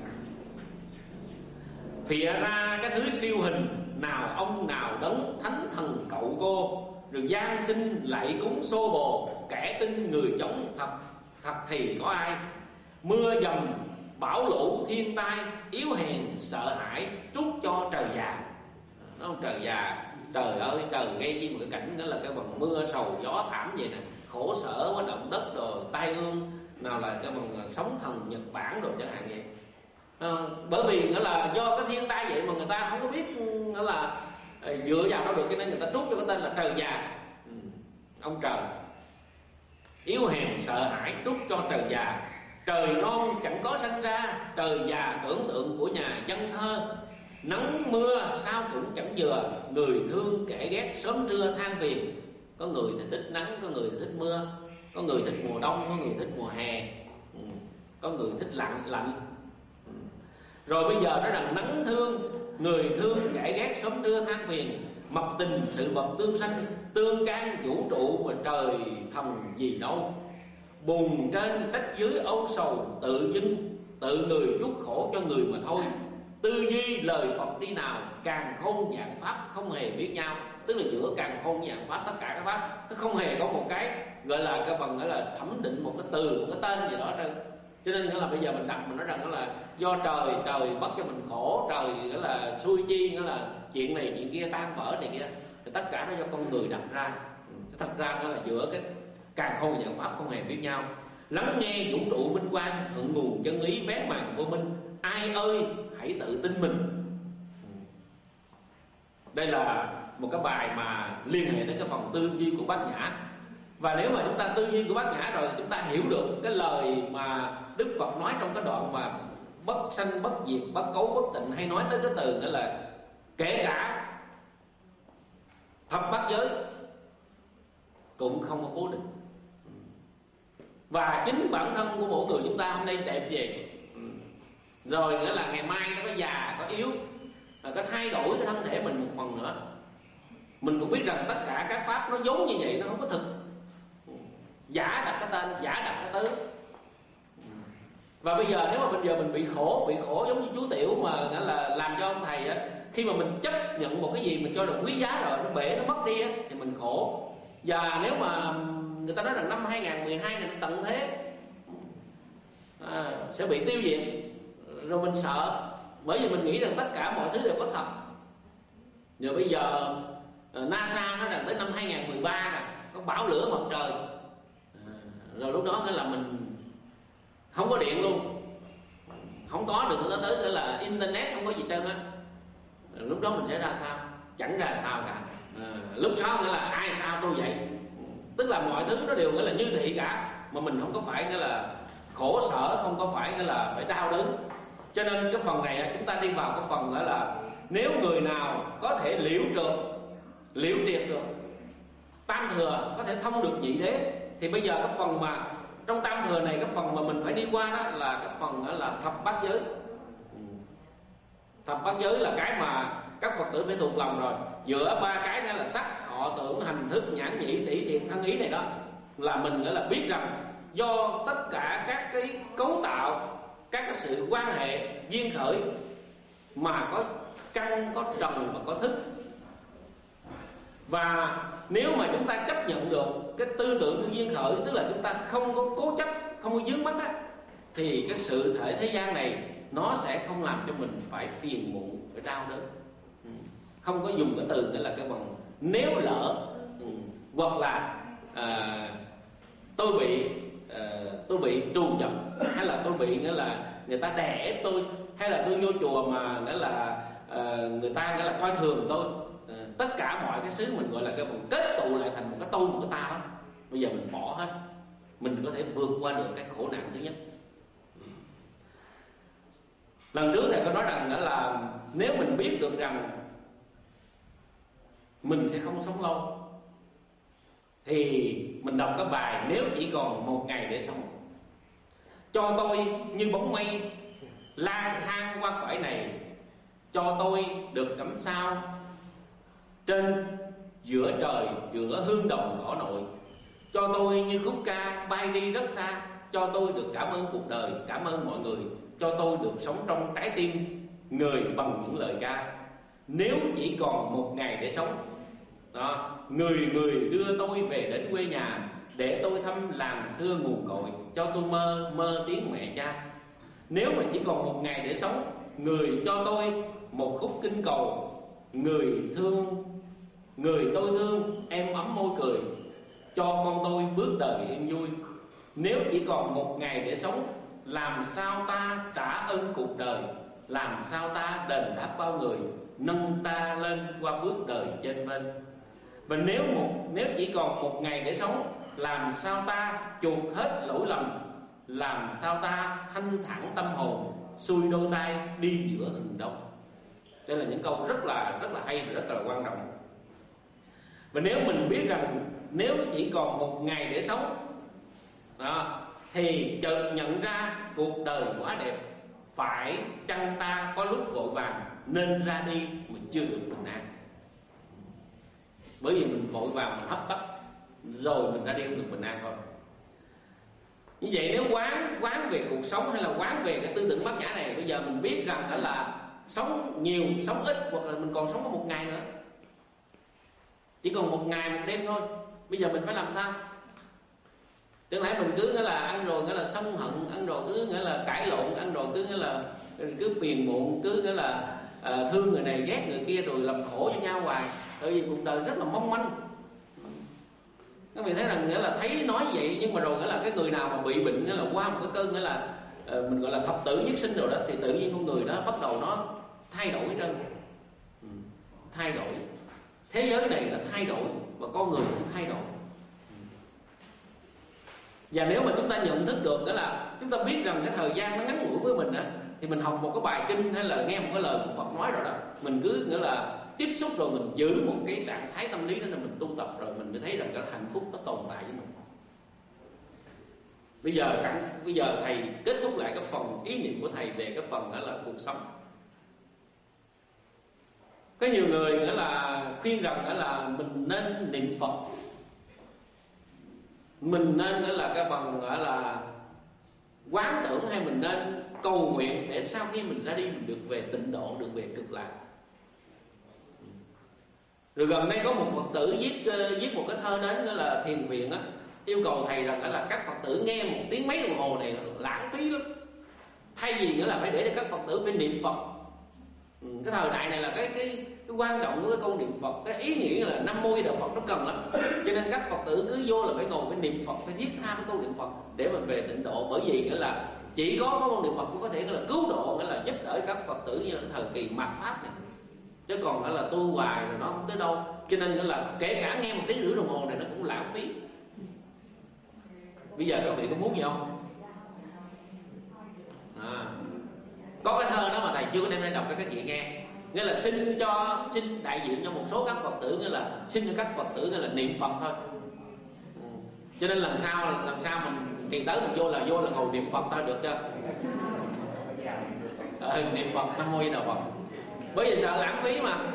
[SPEAKER 3] Phìa ra cái thứ siêu hình, nào ông nào đấng thánh thần cậu cô, rồi gian sinh lạy cúng xô bồ, kẻ tin người chống thật thật thì có ai. Mưa dầm bão lũ thiên tai, yếu hèn sợ hãi trút cho trời già. Nó không, trời già, trời ơi trời gây chi một cái cảnh đó là cái bằng mưa sầu gió thảm vậy nè, khổ sở quá, động đất rồi tai ương, nào là cái bằng sóng thần Nhật Bản rồi chẳng hạn vậy. À, bởi vì nghĩa là do cái thiên tai vậy mà người ta không có biết nghĩa là dựa vào nó được, cho nên người ta trút cho cái tên là trời già. Ừ, ông trời yếu hèn sợ hãi trút cho trời già. Trời non chẳng có sanh ra, trời già tưởng tượng của nhà dân thơ. Nắng mưa sao cũng chẳng vừa, người thương kẻ ghét sớm trưa than phiền. Có người thì thích nắng, có người thì thích mưa, có người thích mùa đông, có người thích mùa hè, ừ, có người thích lạnh lạnh. Ừ. Rồi bây giờ nói rằng nắng thương, người thương kẻ ghét sớm trưa than phiền. Mập tình sự vật tương sanh, tương can vũ trụ mà trời thầm gì đâu. Buồn trên trách dưới âu sầu, tự dưng tự người chuốc khổ cho người mà thôi. tư duy lời Phật đi nào, càn khôn vạn pháp không hề biết nhau. Tức là giữa càn khôn vạn pháp, tất cả các pháp nó không hề có một cái gọi là cái bằng gọi là thẩm định một cái từ, một cái tên gì đó trơn. Cho nên nghĩa là bây giờ mình đặt mình nói rằng là do trời trời bắt cho mình khổ, trời nghĩa là xui chi, nghĩa là chuyện này chuyện kia tan vỡ này kia, thì tất cả nó do con người đặt ra. Thật ra nó là giữa cái càn khôn vạn pháp không hề biết nhau. Lắng nghe vũ trụ minh quang, thượng nguồn chân lý vén màn vô minh, ai ơi hãy tự tin mình. Đây là một cái bài mà liên hệ đến cái phần tư duy của Bát Nhã. Và nếu mà chúng ta tư duy của Bát Nhã rồi thì chúng ta hiểu được cái lời mà Đức Phật nói trong cái đoạn mà bất sanh bất diệt, bất cấu bất tịnh, hay nói tới cái từ nghĩa là kể cả thập bát giới cũng không có cố định. Và chính bản thân của mỗi người chúng ta hôm nay đẹp về rồi, nghĩa là ngày mai nó có già, có yếu, có thay đổi cái thân thể mình một phần nữa. Mình cũng biết rằng tất cả các pháp nó giống như vậy, nó không có thực. Giả đặt cái tên, giả đặt cái tứ. Và bây giờ nếu mà bây giờ mình bị khổ, bị khổ giống như chú Tiểu mà nghĩa là làm cho ông thầy á, khi mà mình chấp nhận một cái gì mình cho được quý giá rồi, nó bể, nó mất đi á, thì mình khổ. Và nếu mà người ta nói rằng năm hai không một hai này nó tận thế, à, sẽ bị tiêu diệt, rồi mình sợ, bởi vì mình nghĩ rằng tất cả mọi thứ đều có thật. Rồi bây giờ NASA nó rằng tới năm hai không một ba có bão lửa mặt trời, à, rồi lúc đó nghĩa là mình không có điện luôn, không có được nó tới là internet, không có gì trơn á. Lúc đó mình sẽ ra sao? Chẳng ra sao cả. À, lúc sau nghĩa là ai sao tôi vậy. Tức là mọi thứ nó đều nghĩa là như thị cả, mà mình không có phải nghĩa là khổ sở, không có phải nghĩa là phải đau đớn. Cho nên cái phần này chúng ta đi vào cái phần đó là nếu người nào có thể liễu trượt, liễu triệt được tam thừa, có thể thông được nhị đế, thì bây giờ cái phần mà trong tam thừa này, cái phần mà mình phải đi qua đó là cái phần đó là thập bát giới. Thập bát giới là cái mà các Phật tử phải thuộc lòng rồi. Giữa ba cái đó là sắc, thọ, tưởng, hành, thức, nhãn, nhĩ, tỷ, thiện, thân, ý này đó, là mình nghĩa là biết rằng do tất cả các cái cấu tạo, các cái sự quan hệ duyên khởi mà có căn, có trần và có thức. Và nếu mà chúng ta chấp nhận được cái tư tưởng của duyên khởi, tức là chúng ta không có cố chấp, không có vướng mắc á, thì cái sự thể thế gian này nó sẽ không làm cho mình phải phiền muộn, phải đau đớn. Không có dùng cái từ nghĩa là cái bằng nếu lỡ, ừ, hoặc là à, tôi bị à, tôi bị trù dập, hay là tôi bị nghĩa là người ta đè ép tôi, hay là tôi vô chùa mà nghĩa là à, người ta nghĩa là coi thường tôi. À, tất cả mọi cái xứ mình gọi là cái bằng kết tụ lại thành một cái tôi, một cái ta đó. Bây giờ mình bỏ hết, mình có thể vượt qua được cái khổ nạn thứ nhất. Lần trước thầy có nói rằng đó là nếu mình biết được rằng mình sẽ không sống lâu, thì mình đọc cái bài nếu chỉ còn một ngày để sống. Cho tôi như bóng mây lang thang qua cõi này, cho tôi được cắm sao trên giữa trời, giữa hương đồng cỏ nội. Cho tôi như khúc ca bay đi rất xa, cho tôi được cảm ơn cuộc đời, cảm ơn mọi người, cho tôi được sống trong trái tim người bằng những lời ca. Nếu chỉ còn một ngày để sống đó, người người đưa tôi về đến quê nhà, để tôi thăm làng xưa nguồn cội, cho tôi mơ mơ tiếng mẹ cha. Nếu mà chỉ còn một ngày để sống, người cho tôi một khúc kinh cầu, người thương người tôi thương em ấm môi cười, cho con tôi bước đời yên vui. Nếu chỉ còn một ngày để sống, làm sao ta trả ơn cuộc đời, làm sao ta đền đáp bao người, nâng ta lên qua bước đời trên bên. Và nếu một nếu chỉ còn một ngày để sống, làm sao ta chuộc hết lỗi lầm, làm sao ta thanh thản tâm hồn, xuôi đôi tay đi giữa hừng đông. Đây là những câu rất là rất là hay và rất là quan trọng. Và nếu mình biết rằng nếu chỉ còn một ngày để sống đó, thì chợt nhận ra cuộc đời quá đẹp, phải chăng ta có lúc vội vàng nên ra đi mình chưa được bình an. Bởi vì mình vội vàng mình hấp tấp rồi mình ra đi không được bình an thôi. Như vậy nếu quán quán về cuộc sống hay là quán về cái tư tưởng bát nhã này, bây giờ mình biết rằng đó là sống nhiều, sống ít, hoặc là mình còn sống có một ngày nữa, chỉ còn một ngày một đêm thôi. Bây giờ mình phải làm sao? Chẳng lẽ mình cứ nghĩa là ăn rồi nghĩa là sân hận, ăn rồi cứ nghĩa là cãi lộn, ăn rồi cứ nghĩa là cứ phiền muộn, cứ nghĩa là uh, thương người này ghét người kia rồi làm khổ cho nhau hoài. Tại vì cuộc đời rất là mong manh. Các vị thấy rằng nghĩa là thấy nói vậy, nhưng mà rồi nghĩa là cái người nào mà bị bệnh nghĩa là qua một cái cơn nghĩa là uh, mình gọi là thập tử nhất sinh rồi đó, thì tự nhiên con người đó bắt đầu nó thay đổi hết trơn. Ừ. Thay đổi. Thế giới này là thay đổi và con người cũng thay đổi. Và nếu mà chúng ta nhận thức được đó là chúng ta biết rằng cái thời gian nó ngắn ngủi với mình á, thì mình học một cái bài kinh hay là nghe một cái lời của Phật nói rồi đó, mình cứ nghĩa là tiếp xúc rồi mình giữ một cái trạng thái tâm lý đó là mình tu tập rồi mình mới thấy rằng cái hạnh phúc nó tồn tại với mình. Bây giờ cảnh, bây giờ thầy kết thúc lại cái phần ý niệm của thầy về cái phần đó là cuộc sống. Có nhiều người nghĩa là khuyên rằng đó là mình nên niệm Phật, mình nên nữa là cái phần gọi là quán tưởng, hay mình nên cầu nguyện để sau khi mình ra đi mình được về tịnh độ, được về cực lạc. Rồi gần đây có một Phật tử viết viết một cái thơ đến đó là thiền viện á, yêu cầu thầy rằng đó là các Phật tử nghe một tiếng mấy đồng hồ này lãng phí lắm, thay vì nữa là phải để cho các Phật tử phải niệm Phật. Cái thời đại này là cái cái, cái quan trọng của cái câu niệm Phật, cái ý nghĩa là năm môi đạo Phật nó cần lắm, cho nên các Phật tử cứ vô là phải ngồi phải niệm Phật, phải thiết tha cái câu niệm Phật để mình về tịnh độ. Bởi vì nghĩa là chỉ có câu niệm Phật cũng có thể là cứu độ, nghĩa là giúp đỡ các Phật tử như là thời kỳ mạt pháp này, chứ còn đó là tu hoài rồi nó không tới đâu. Cho nên nghĩa là kể cả nghe một tiếng rưỡi đồng hồ này nó cũng lãng phí. Bây giờ các vị có muốn gì không? À, có cái thơ đó mà thầy chưa có đem ra đọc cho các vị nghe, nghĩa là xin cho xin đại diện cho một số các Phật tử, nghĩa là xin cho các Phật tử nghĩa là niệm Phật thôi. Ừ. Cho nên lần sau lần sau mình kỳ tới mình vô là vô là ngồi niệm Phật thôi, được chưa? Ừ, niệm Phật Nam Mô Di Đà Phật. Bởi vì sợ lãng phí mà.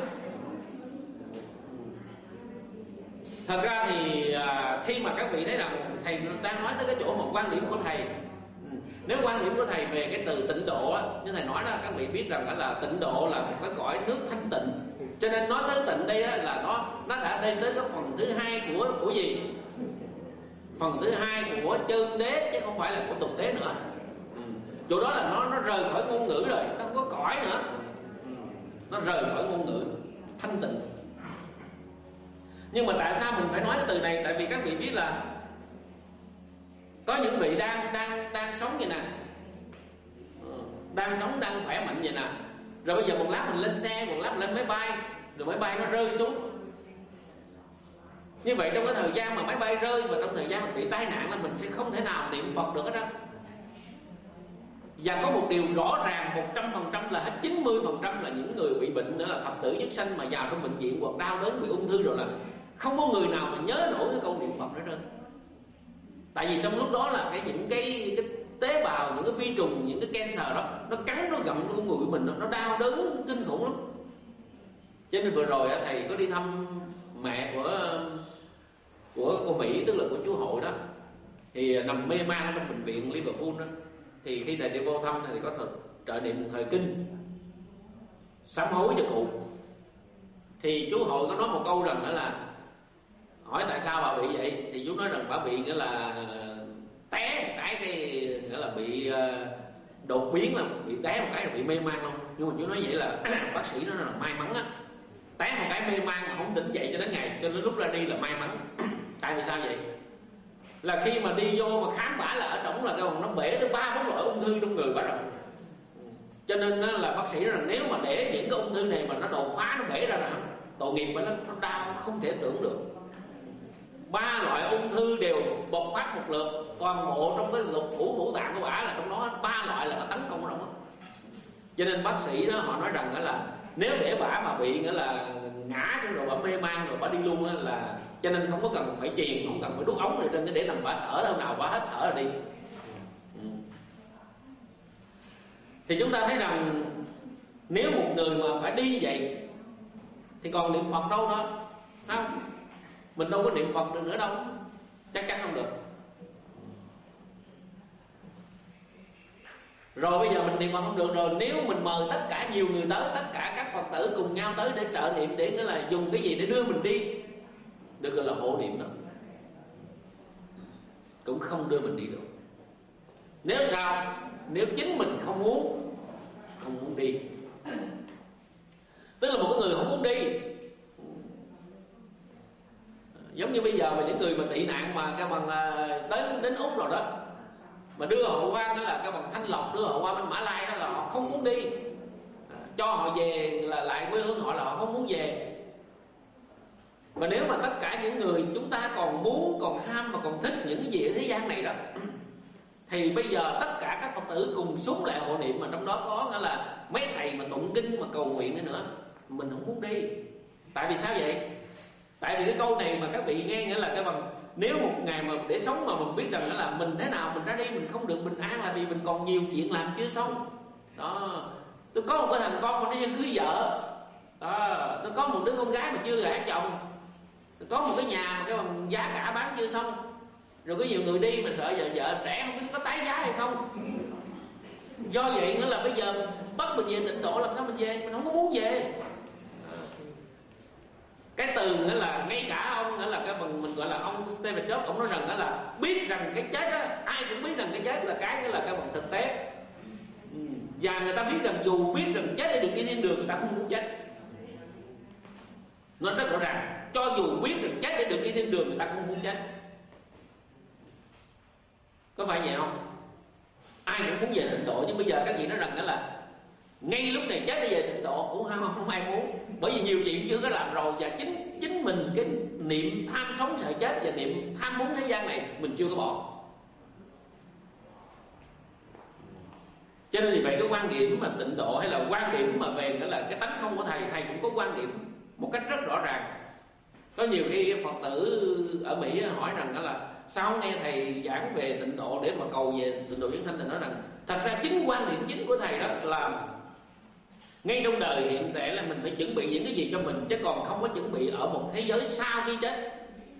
[SPEAKER 3] Thật ra thì à, khi mà các vị thấy rằng thầy đang nói tới cái chỗ một quan điểm của thầy, nếu quan điểm của thầy về cái từ tịnh độ á, như thầy nói đó, các vị biết rằng đó là tịnh độ là một cái cõi nước thanh tịnh. Cho nên nói tới tịnh đây á, là nó nó đã đem tới cái phần thứ hai của của gì? Phần thứ hai của chân đế chứ không phải là của tục đế nữa. Ừ. Chỗ đó là nó nó rời khỏi ngôn ngữ rồi, nó không có cõi nữa. Ừ. Nó rời khỏi ngôn ngữ thanh tịnh. Nhưng mà tại sao mình phải nói cái từ này? Tại vì các vị biết là có những vị đang đang đang sống vậy nè, đang sống đang khỏe mạnh vậy nè, rồi bây giờ một lát mình lên xe, một lát mình lên máy bay, rồi máy bay nó rơi xuống. Như vậy trong cái thời gian mà máy bay rơi và trong thời gian mình bị tai nạn là mình sẽ không thể nào niệm Phật được hết đó. Và có một điều rõ ràng một trăm phần trăm là hết chín mươi phần trăm là những người bị bệnh nữa là thập tử nhất sanh mà vào trong bệnh viện hoặc đau đớn bị ung thư rồi là không có người nào mà nhớ nổi cái câu niệm Phật nữa trơn. Tại vì trong lúc đó là cái những cái, cái tế bào, những cái vi trùng, những cái cancer đó nó cắn, nó gặm trong người của mình, nó, nó đau đớn kinh khủng lắm. Cho nên vừa rồi thầy có đi thăm mẹ của của cô Mỹ, tức là của chú Hội đó, thì nằm mê man trong bệnh viện Liverpool đó. Thì khi thầy đi vô thăm thì có trợ niệm một thời kinh sám hối cho cụ. Thì chú Hội có nói một câu rằng đó là hỏi tại sao bà bị vậy, thì chú nói rằng bà bị nghĩa là té một cái cái nghĩa là bị đột biến, là bị té một cái là bị mê man luôn. Nhưng mà chú nói vậy là bác sĩ nói là may mắn á, té một cái mê man mà không tỉnh dậy cho đến ngày cho đến lúc ra đi là may mắn. Tại vì sao vậy? Là khi mà đi vô mà khám bả là ở trong là cái nó bể tới ba bốn loại ung thư trong người bả rồi. Cho nên là bác sĩ nói rằng nếu mà để những cái ung thư này mà nó đột phá, nó bể ra là tội nghiệp của nó, nó đau không thể tưởng được. Ba loại ung thư đều bộc phát một lượt, toàn bộ trong cái lục phủ ngũ tạng của bả là trong đó ba loại là nó tấn công ở trong đó. Cho nên bác sĩ đó họ nói rằng là nếu để bả mà bị nghĩa là ngã trong rồi bả mê man rồi bả đi luôn á, là cho nên không có cần phải truyền, không cần phải đút ống rồi trên để làm bả thở, đâu nào bả hết thở rồi đi. Ừ. Thì chúng ta thấy rằng nếu một người mà phải đi vậy thì còn niệm Phật đâu nữa, không? Mình đâu có niệm Phật được nữa đâu, chắc chắn không được. Rồi bây giờ mình niệm Phật không được rồi, nếu mình mời tất cả nhiều người tới, tất cả các Phật tử cùng nhau tới để trợ niệm, để nghĩa là dùng cái gì để đưa mình đi, được gọi là hộ niệm đó, cũng không đưa mình đi được. Nếu sao? Nếu chính mình không muốn, không muốn đi, tức là một người không muốn đi. Giống như bây giờ mà những người mà tị nạn mà cái bằng đến đến Úc rồi đó, mà đưa họ qua đó là cái bằng Thanh Lộc, đưa họ qua bên Mã Lai đó là họ không muốn đi, cho họ về là lại quê hương họ là họ không muốn về. Mà nếu mà tất cả những người chúng ta còn muốn, còn ham và còn thích những cái gì ở thế gian này đó, thì bây giờ tất cả các Phật tử cùng súng lại hộ niệm, mà trong đó có nghĩa là mấy thầy mà tụng kinh mà cầu nguyện nữa nữa, mình không muốn đi. Tại vì sao vậy? Tại vì cái câu này mà các vị nghe nghĩa là cái bằng nếu một ngày mà để sống mà mình biết rằng là mình thế nào mình ra đi mình không được bình an là vì mình còn nhiều chuyện làm chưa xong. Đó, tôi có một cái thằng con mà nó đang cưới vợ, đó, tôi có một đứa con gái mà chưa gả chồng, tôi có một cái nhà mà cái bằng giá cả bán chưa xong, rồi có nhiều người đi mà sợ vợ vợ trẻ không biết có tái giá hay không. Do vậy nữa là bây giờ bắt mình về tịnh độ làm sao mình về, mình không có muốn về. Cái từ nghĩa là ngay cả ông nghĩa là cái bằng mình gọi là ông Steve Jobs, ông nói rằng đó là biết rằng cái chết đó, ai cũng biết rằng cái chết là cái nghĩa là cái bằng thực tế. Và người ta biết rằng dù biết rằng chết để được đi thiên đường, người ta không muốn chết. Nó rất rõ ràng, cho dù biết rằng chết để được đi thiên đường, người ta không muốn chết. Có phải vậy không? Ai cũng muốn về tịnh độ, nhưng bây giờ các vị nói rằng đó là ngay lúc này chết đi về tịnh độ cũng không, không ai muốn. Bởi vì nhiều chuyện chưa có làm rồi, và chính chính mình cái niệm tham sống sợ chết và niệm tham muốn thế gian này mình chưa có bỏ. Cho nên vì vậy cái quan điểm mà tịnh độ hay là quan điểm mà về đó là cái tánh không của thầy, thầy cũng có quan điểm một cách rất rõ ràng. Có nhiều khi Phật tử ở Mỹ hỏi rằng đó là sao nghe thầy giảng về tịnh độ để mà cầu về tịnh độ vãng sanh, thì nói rằng thật ra chính quan điểm chính của thầy đó là ngay trong đời hiện tại là mình phải chuẩn bị những cái gì cho mình, chứ còn không có chuẩn bị ở một thế giới sau khi chết.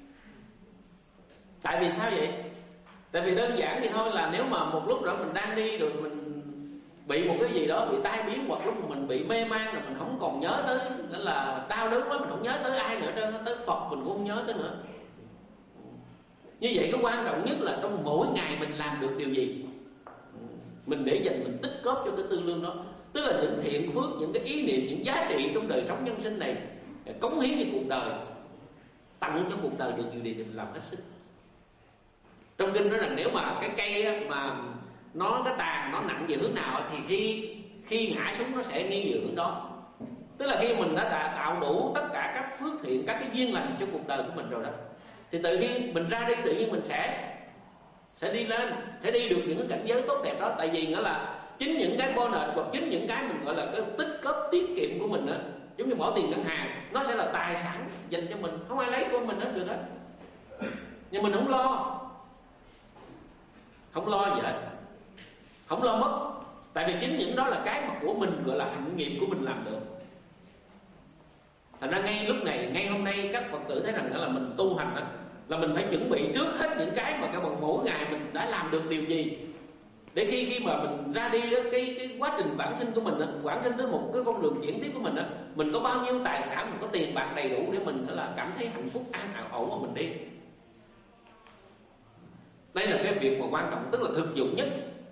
[SPEAKER 3] Tại vì sao vậy? Tại vì đơn giản thì thôi là nếu mà một lúc đó mình đang đi rồi mình bị một cái gì đó, bị tai biến, hoặc lúc mình bị mê man rồi mình không còn nhớ tới, nghĩa là đau đớn quá mình không nhớ tới ai nữa, tới Phật mình cũng không nhớ tới nữa. Như vậy cái quan trọng nhất là trong mỗi ngày mình làm được điều gì, mình để dành mình tích góp cho cái tư lương đó, tức là những thiện phước, những cái ý niệm, những giá trị trong đời sống nhân sinh này, cống hiến cho cuộc đời, tặng cho cuộc đời được nhiều điều thì mình làm hết sức. Trong kinh nói rằng nếu mà cái cây mà nó cái tàn nó nặng về hướng nào thì khi khi ngã xuống nó sẽ nghiêng về hướng đó. Tức là khi mình đã tạo đủ tất cả các phước thiện, các cái duyên lành cho cuộc đời của mình rồi đó, thì tự nhiên mình ra đi tự nhiên mình sẽ sẽ đi lên, sẽ đi được những cái cảnh giới tốt đẹp đó. Tại vì nghĩa là chính những cái bonus hoặc chính những cái mình gọi là cái tích góp tiết kiệm của mình đó, giống như bỏ tiền ngân hàng, nó sẽ là tài sản dành cho mình, không ai lấy của mình hết được hết. Nhưng mình không lo, không lo gì hết, không lo mất. Tại vì chính những đó là cái mà của mình, gọi là hạnh nghiệp của mình làm được. Thành ra ngay lúc này, ngay hôm nay các Phật tử thấy rằng đó là mình tu hành đó, là mình phải chuẩn bị trước hết những cái mà cái bằng mỗi ngày mình đã làm được điều gì, để khi khi mà mình ra đi đó, cái cái quá trình vãng sinh của mình đó, vãng sinh tới một cái con đường chuyển tiếp của mình đó, mình có bao nhiêu tài sản, mình có tiền bạc đầy đủ để mình đó là cảm thấy hạnh phúc an ổn mà mình đi. Đây là cái việc mà quan trọng, tức là thực dụng nhất.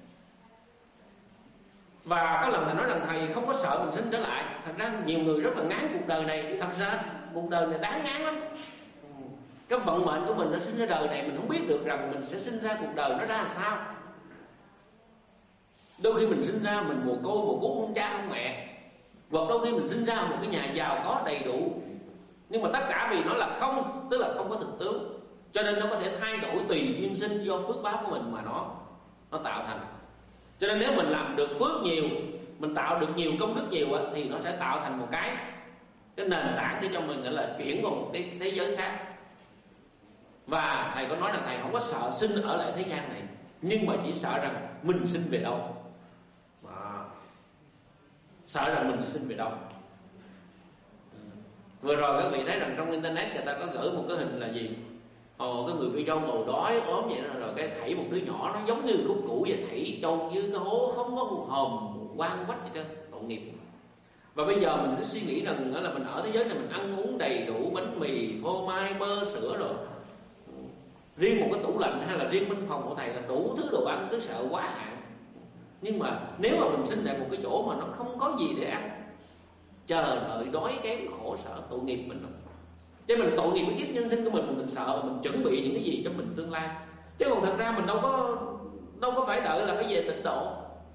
[SPEAKER 3] Và có lần thầy nói rằng thầy không có sợ mình sinh trở lại. Thật ra nhiều người rất là ngán cuộc đời này. Thật ra cuộc đời này đáng ngán lắm. Cái vận mệnh của mình nó sinh ra đời này, mình không biết được rằng mình sẽ sinh ra cuộc đời nó ra làm sao. Đôi khi mình sinh ra mình mồ côi mồ cốt, không cha không mẹ, hoặc đôi khi mình sinh ra một cái nhà giàu có đầy đủ. Nhưng mà tất cả vì nó là không, tức là không có thực tướng, cho nên nó có thể thay đổi tùy duyên sinh do phước báo của mình mà nó nó tạo thành. Cho nên nếu mình làm được phước nhiều, mình tạo được nhiều công đức nhiều á, thì nó sẽ tạo thành một cái cái nền tảng để cho mình gọi là chuyển vào một cái thế giới khác. Và thầy có nói là thầy không có sợ sinh ở lại thế gian này, nhưng mà chỉ sợ rằng mình sinh về đâu. À, sợ rằng mình sẽ sinh về đâu. Vừa rồi các vị thấy rằng trong internet người ta có gửi một cái hình là gì? Ồ, cái người phi châu ngồi đói ốm vậy đó, rồi cái thảy một đứa nhỏ nó giống như khúc củ vậy, thảy trâu như cái hố, không có một hòm quan quách gì trơn, tội nghiệp. Và bây giờ mình cứ suy nghĩ rằng là mình ở thế giới này mình ăn uống đầy đủ, bánh mì, phô mai, bơ, sữa rồi, riêng một cái tủ lạnh hay là riêng bên phòng của thầy là đủ thứ đồ ăn, cứ sợ quá hạn. Nhưng mà nếu mà mình sinh tại một cái chỗ mà nó không có gì để ăn, chờ đợi đói kém khổ sở, tội nghiệp mình lắm. Chứ mình tội nghiệp cái kiếp nhân sinh của mình, mình sợ mình chuẩn bị những cái gì cho mình tương lai. Chứ còn thật ra mình đâu có đâu có phải đợi là phải về tịnh độ.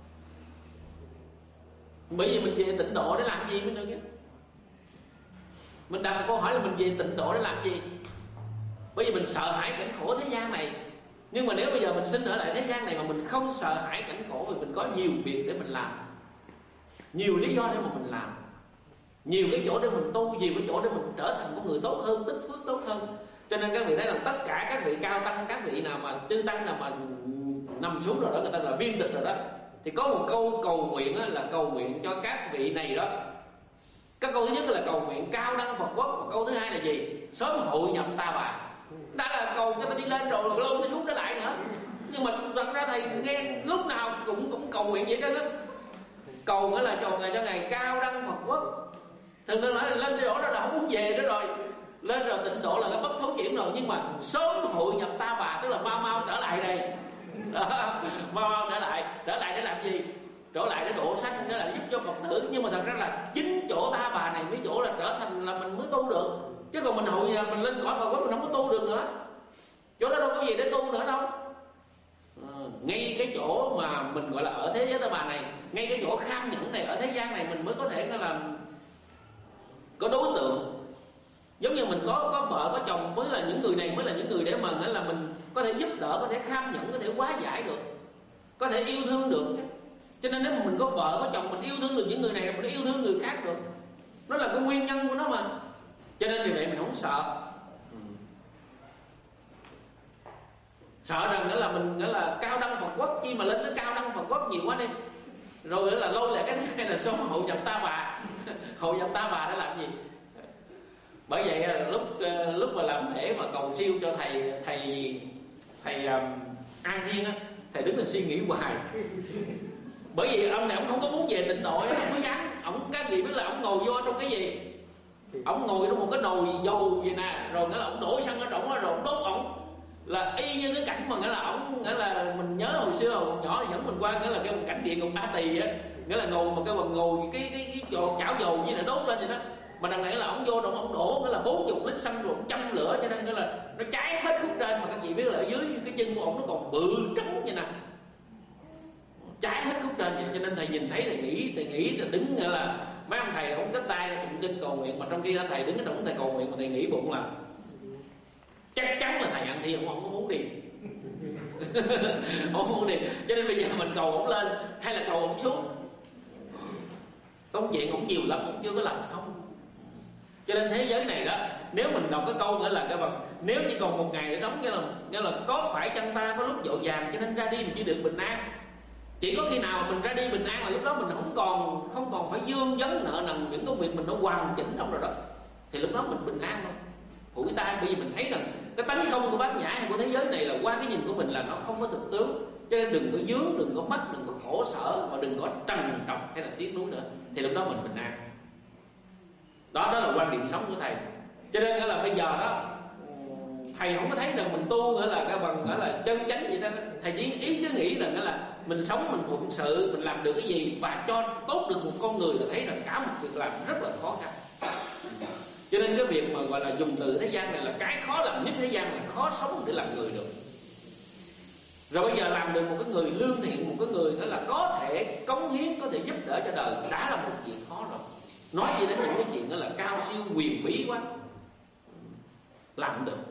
[SPEAKER 3] Bởi vì mình về tịnh độ để làm gì mới được chứ. Mình đặt câu hỏi là mình về tịnh độ để làm gì? Bởi vì mình sợ hãi cảnh khổ thế gian này. Nhưng mà nếu bây giờ mình sinh ở lại thế gian này mà mình không sợ hãi cảnh khổ, thì mình có nhiều việc để mình làm, nhiều lý do để mà mình làm, nhiều cái chỗ để mình tu, nhiều cái chỗ để mình trở thành một người tốt hơn, tích phước tốt hơn. Cho nên các vị thấy rằng tất cả các vị cao tăng, các vị nào mà chư tăng nào mà nằm xuống rồi đó, người ta là viên tịch rồi đó, thì có một câu cầu nguyện là cầu nguyện cho các vị này đó. Các câu thứ nhất là cầu nguyện cao đăng Phật quốc, và câu thứ hai là gì? Sớm hội nhập ta bà. Đã là cầu cho ta đi lên rồi, rồi lâu nó xuống trở lại nữa. Nhưng mà thật ra thầy nghe lúc nào cũng cũng cầu nguyện vậy đó. Cầu nghĩa là cho ngày cho ngày cao đăng Phật quốc. Thường tôi nói là lên tịnh độ đó là không muốn về nữa rồi, lên rồi tịnh độ là nó bất thối chuyển rồi. Nhưng mà sớm hội nhập ta bà, tức là mau mau trở lại đây. Mau mau trở lại. Trở lại để làm gì? Trở lại để độ sanh, trở lại để giúp cho Phật tử. Nhưng mà thật ra là chính chỗ ta bà này mới chỗ là trở thành là mình mới tu được. Chứ còn mình hội mình lên cõi Phật quốc mình không có tu được nữa. Chỗ đó đâu có gì để tu nữa đâu. À, ngay cái chỗ mà mình gọi là ở thế giới ta bà này, ngay cái chỗ kham nhẫn này, ở thế gian này mình mới có thể là có đối tượng. Giống như mình có có vợ có chồng, mới là những người này mới là những người để mà nghĩa là mình có thể giúp đỡ, có thể kham nhẫn, có thể hóa giải được, có thể yêu thương được. Cho nên nếu mà mình có vợ có chồng, mình yêu thương được những người này, mình yêu thương người khác được. Nó là cái nguyên nhân của nó mà. Cho nên vì vậy mình không sợ. Sợ rằng nghĩa là mình nghĩa là cao đăng Phật quốc, chi mà lên tới cao đăng Phật quốc nhiều quá đi. Rồi nghĩa là lôi lại cái này là sớm hội nhập ta bà. Hội nhập ta bà để làm gì? Bởi vậy lúc lúc mà làm lễ mà cầu siêu cho thầy thầy thầy um, An Thiên á, thầy đứng là suy nghĩ hoài. Bởi vì ông này ông không có muốn về tịnh độ, ông không có dám. Ông các vị biết là ông ngồi vô trong cái gì? Ông ngồi trong một cái nồi dầu vậy nè, rồi nghĩa là ông đổ xăng ở trong đó, rồi ông đốt ông. Là y như cái cảnh mà nghĩa là ông nghĩa là mình nhớ hồi xưa hồi nhỏ dẫn mình qua nghĩa là cái cảnh địa ngục A Tỳ á, nghĩa là ngồi mà cái bằng ngồi cái cái cái chảo, chảo dầu như là đốt lên vậy đó. Mà đằng này là ông vô trong ông đổ nghĩa là bốn mươi lít xăng rồi ông châm lửa, cho nên nghĩa là nó cháy hết khúc trên. Mà các vị biết là ở dưới cái chân của ông nó còn bự trắng vậy nè, cháy hết khúc trên vậy. Cho nên thầy nhìn thấy thầy nghĩ thầy nghĩ là đứng nghĩa là mấy ông thầy ông chắp tay tụng kinh cầu nguyện, mà trong khi đó thầy đứng ở trong thầy cầu nguyện mà thầy nghĩ bụng là chắc chắn là thầy An Thiên ông không có muốn đi. Ông không muốn đi. Cho nên bây giờ mình cầu ông lên hay là cầu ông xuống, công chuyện cũng nhiều lắm, cũng chưa có làm xong. Cho nên thế giới này đó, nếu mình đọc cái câu nữa là cái bằng nếu chỉ còn một ngày để sống, nghĩa là nghĩa là có phải chăng ta có lúc vội vàng cho nên ra đi mình chỉ được bình an. Chỉ có khi nào mà mình ra đi bình an là lúc đó mình không còn không còn phải vương vấn nợ nần, những công việc mình nó hoàn chỉnh trong rồi đó, thì lúc đó mình bình an thôi. Phủi tay, bởi vì mình thấy rằng cái tánh không của bát nhã hay của thế giới này là qua cái nhìn của mình là nó không có thực tướng. Cho nên đừng có dướng, đừng có mắc, đừng có khổ sở, và đừng có trần trọc hay là tiếc nuối nữa, thì lúc đó mình bình an. Đó đó là quan điểm sống của thầy. Cho nên là bây giờ đó thầy không có thấy rằng mình tu nữa là cái bằng nữa là chân chánh vậy đó. Thầy chỉ ý cứ nghĩ rằng là mình sống, mình phụng sự, mình làm được cái gì và cho tốt được một con người là thấy rằng cả một việc làm rất là khó khăn. Cho nên cái việc mà gọi là dùng từ thế gian này là cái khó làm nhất thế gian, là khó sống để làm người được. Rồi bây giờ làm được một cái người lương thiện, một cái người đó là có thể cống hiến, có thể giúp đỡ cho đời, đã là một chuyện khó rồi. Nói gì đến những cái chuyện đó là cao siêu quyền bí quá, làm không được.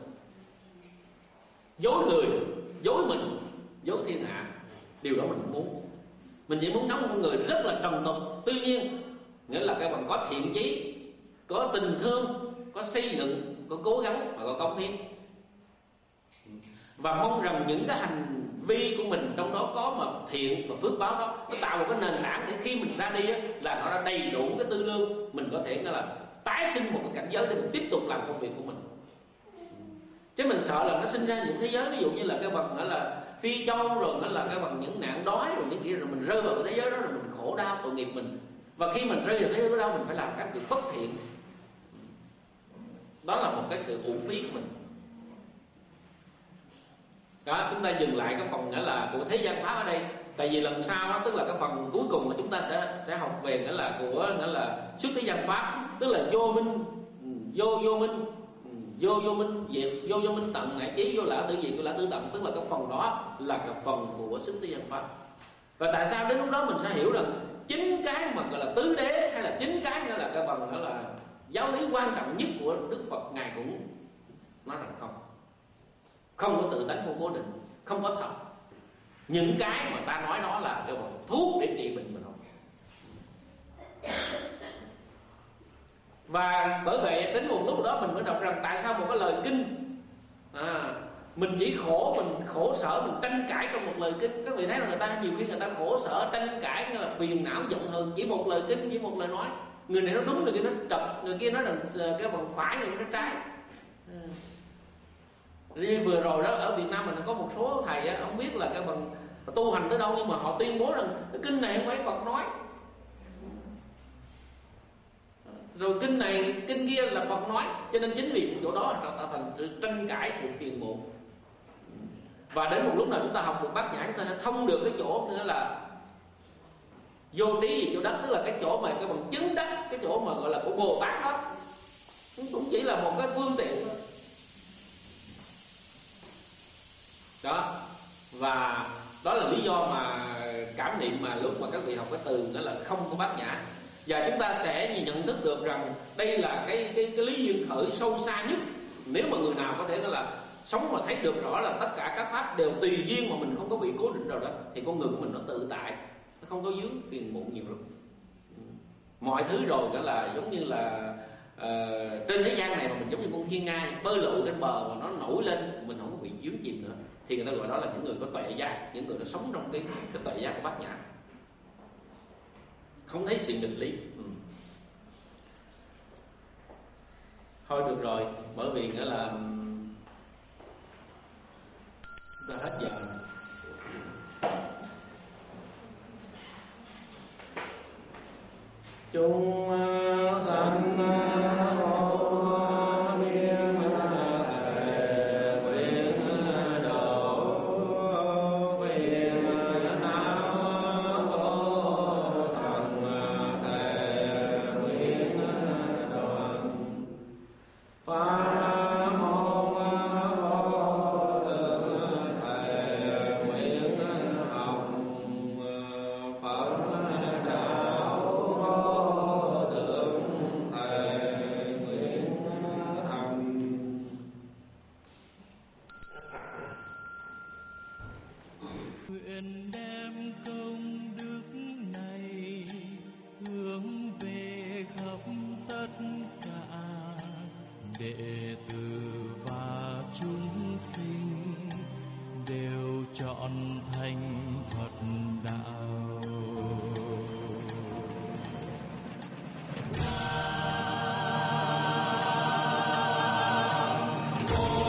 [SPEAKER 3] Dối người, dối mình, dối thiên hạ, điều đó mình không muốn. Mình chỉ muốn sống một người rất là trần tục. Tuy nhiên nghĩa là các bạn có thiện chí, có tình thương, có xây dựng, có cố gắng và có cống hiến. Và mong rằng những cái hành vi của mình trong đó có mà thiện và phước báo đó, nó tạo một cái nền tảng để khi mình ra đi á, là nó đã đầy đủ cái tư lương, mình có thể là tái sinh một cái cảnh giới để mình tiếp tục làm công việc của mình. Chứ mình sợ là nó sinh ra những thế giới ví dụ như là cái bằng đó là phi châu, rồi nó là cái bằng những nạn đói, rồi những kia, rồi mình rơi vào cái thế giới đó rồi mình khổ đau tội nghiệp mình. Và khi mình rơi vào thế giới đó mình phải làm các việc bất thiện. Đó là một cái sự uổng phí của mình. Đó, chúng ta dừng lại cái phần nghĩa là của thế gian pháp ở đây. Tại vì lần sau đó, tức là cái phần cuối cùng mà chúng ta sẽ sẽ học về nghĩa là của nghĩa là xuất thế gian pháp, tức là vô minh, vô vô minh, vô vô minh diệt, vô vô minh tận, ngại chí, vô lã tự diệt, vô lã tự tận, tức là cái phần đó là cái phần của xuất thế gian pháp. Và tại sao đến lúc đó mình sẽ hiểu rằng chính cái mà gọi là tứ đế hay là chính cái nghĩa là cái bằng đó là giáo lý quan trọng nhất của Đức Phật, ngài cũng nói rằng không, không có tự tánh, không cố định, không có thật. Những cái mà ta nói đó là cái bằng thuốc để trị bệnh mình không. Và bởi vậy đến một lúc đó mình mới đọc rằng tại sao một cái lời kinh à, mình chỉ khổ, mình khổ sở, mình tranh cãi trong một lời kinh. Các vị thấy là người ta nhiều khi người ta khổ sở, tranh cãi, nghĩa là phiền não, giận hờn chỉ một lời kinh, chỉ một lời nói. Người này nói đúng, người kia nói trật, người kia nói rằng cái bằng phải, người kia nói trái. Riêng vừa rồi đó ở Việt Nam mình có một số thầy á, không biết là cái bằng tu hành tới đâu nhưng mà họ tuyên bố rằng cái kinh này không phải Phật nói, rồi kinh này kinh kia là Phật nói. Cho nên chính vì cái chỗ đó tạo thành sự tranh cãi, sự phiền muộn. Và đến một lúc nào chúng ta học được Bát Nhã, chúng ta sẽ thông được cái chỗ nữa là vô trí gì chỗ đất, tức là cái chỗ mà cái bằng chứng đắc, cái chỗ mà gọi là của Bồ Tát đó, cũng chỉ là một cái phương tiện thôi. Đó, và đó là lý do mà cảm niệm mà lúc mà các vị học cái từ đó là không có Bát Nhã. Và chúng ta sẽ nhận thức được rằng đây là cái cái, cái lý duyên khởi sâu xa nhất. Nếu mà người nào có thể nói là sống mà thấy được rõ là tất cả các pháp đều tùy duyên mà mình không có bị cố định rồi đó, thì con người của mình nó tự tại, nó không có dướng phiền muộn nhiều lắm. Mọi thứ rồi đó là giống như là uh, trên thế gian này mà mình giống như con thiên nga bơi lội trên bờ mà nó nổi lên, mình không có bị dướng chìm nữa, thì người ta gọi đó là những người có tuệ giác, những người nó sống trong cái cái tuệ giác của Bát Nhã, không thấy sự nghịch lý. Ừ. Thôi được rồi, bởi vì nghĩa là chúng ta hết giờ rồi. Chúng sanh vô biên thể nguyện độ phiền não vô tận thể nguyện đoạn phá môn vô thượng thể nguyện học Phật đạo vô thượng thể nguyện thành.
[SPEAKER 2] Nguyện đem công đức này hướng về khắp tất cả đệ tử và chúng sinh đều chọn thành Phật đạo. Nam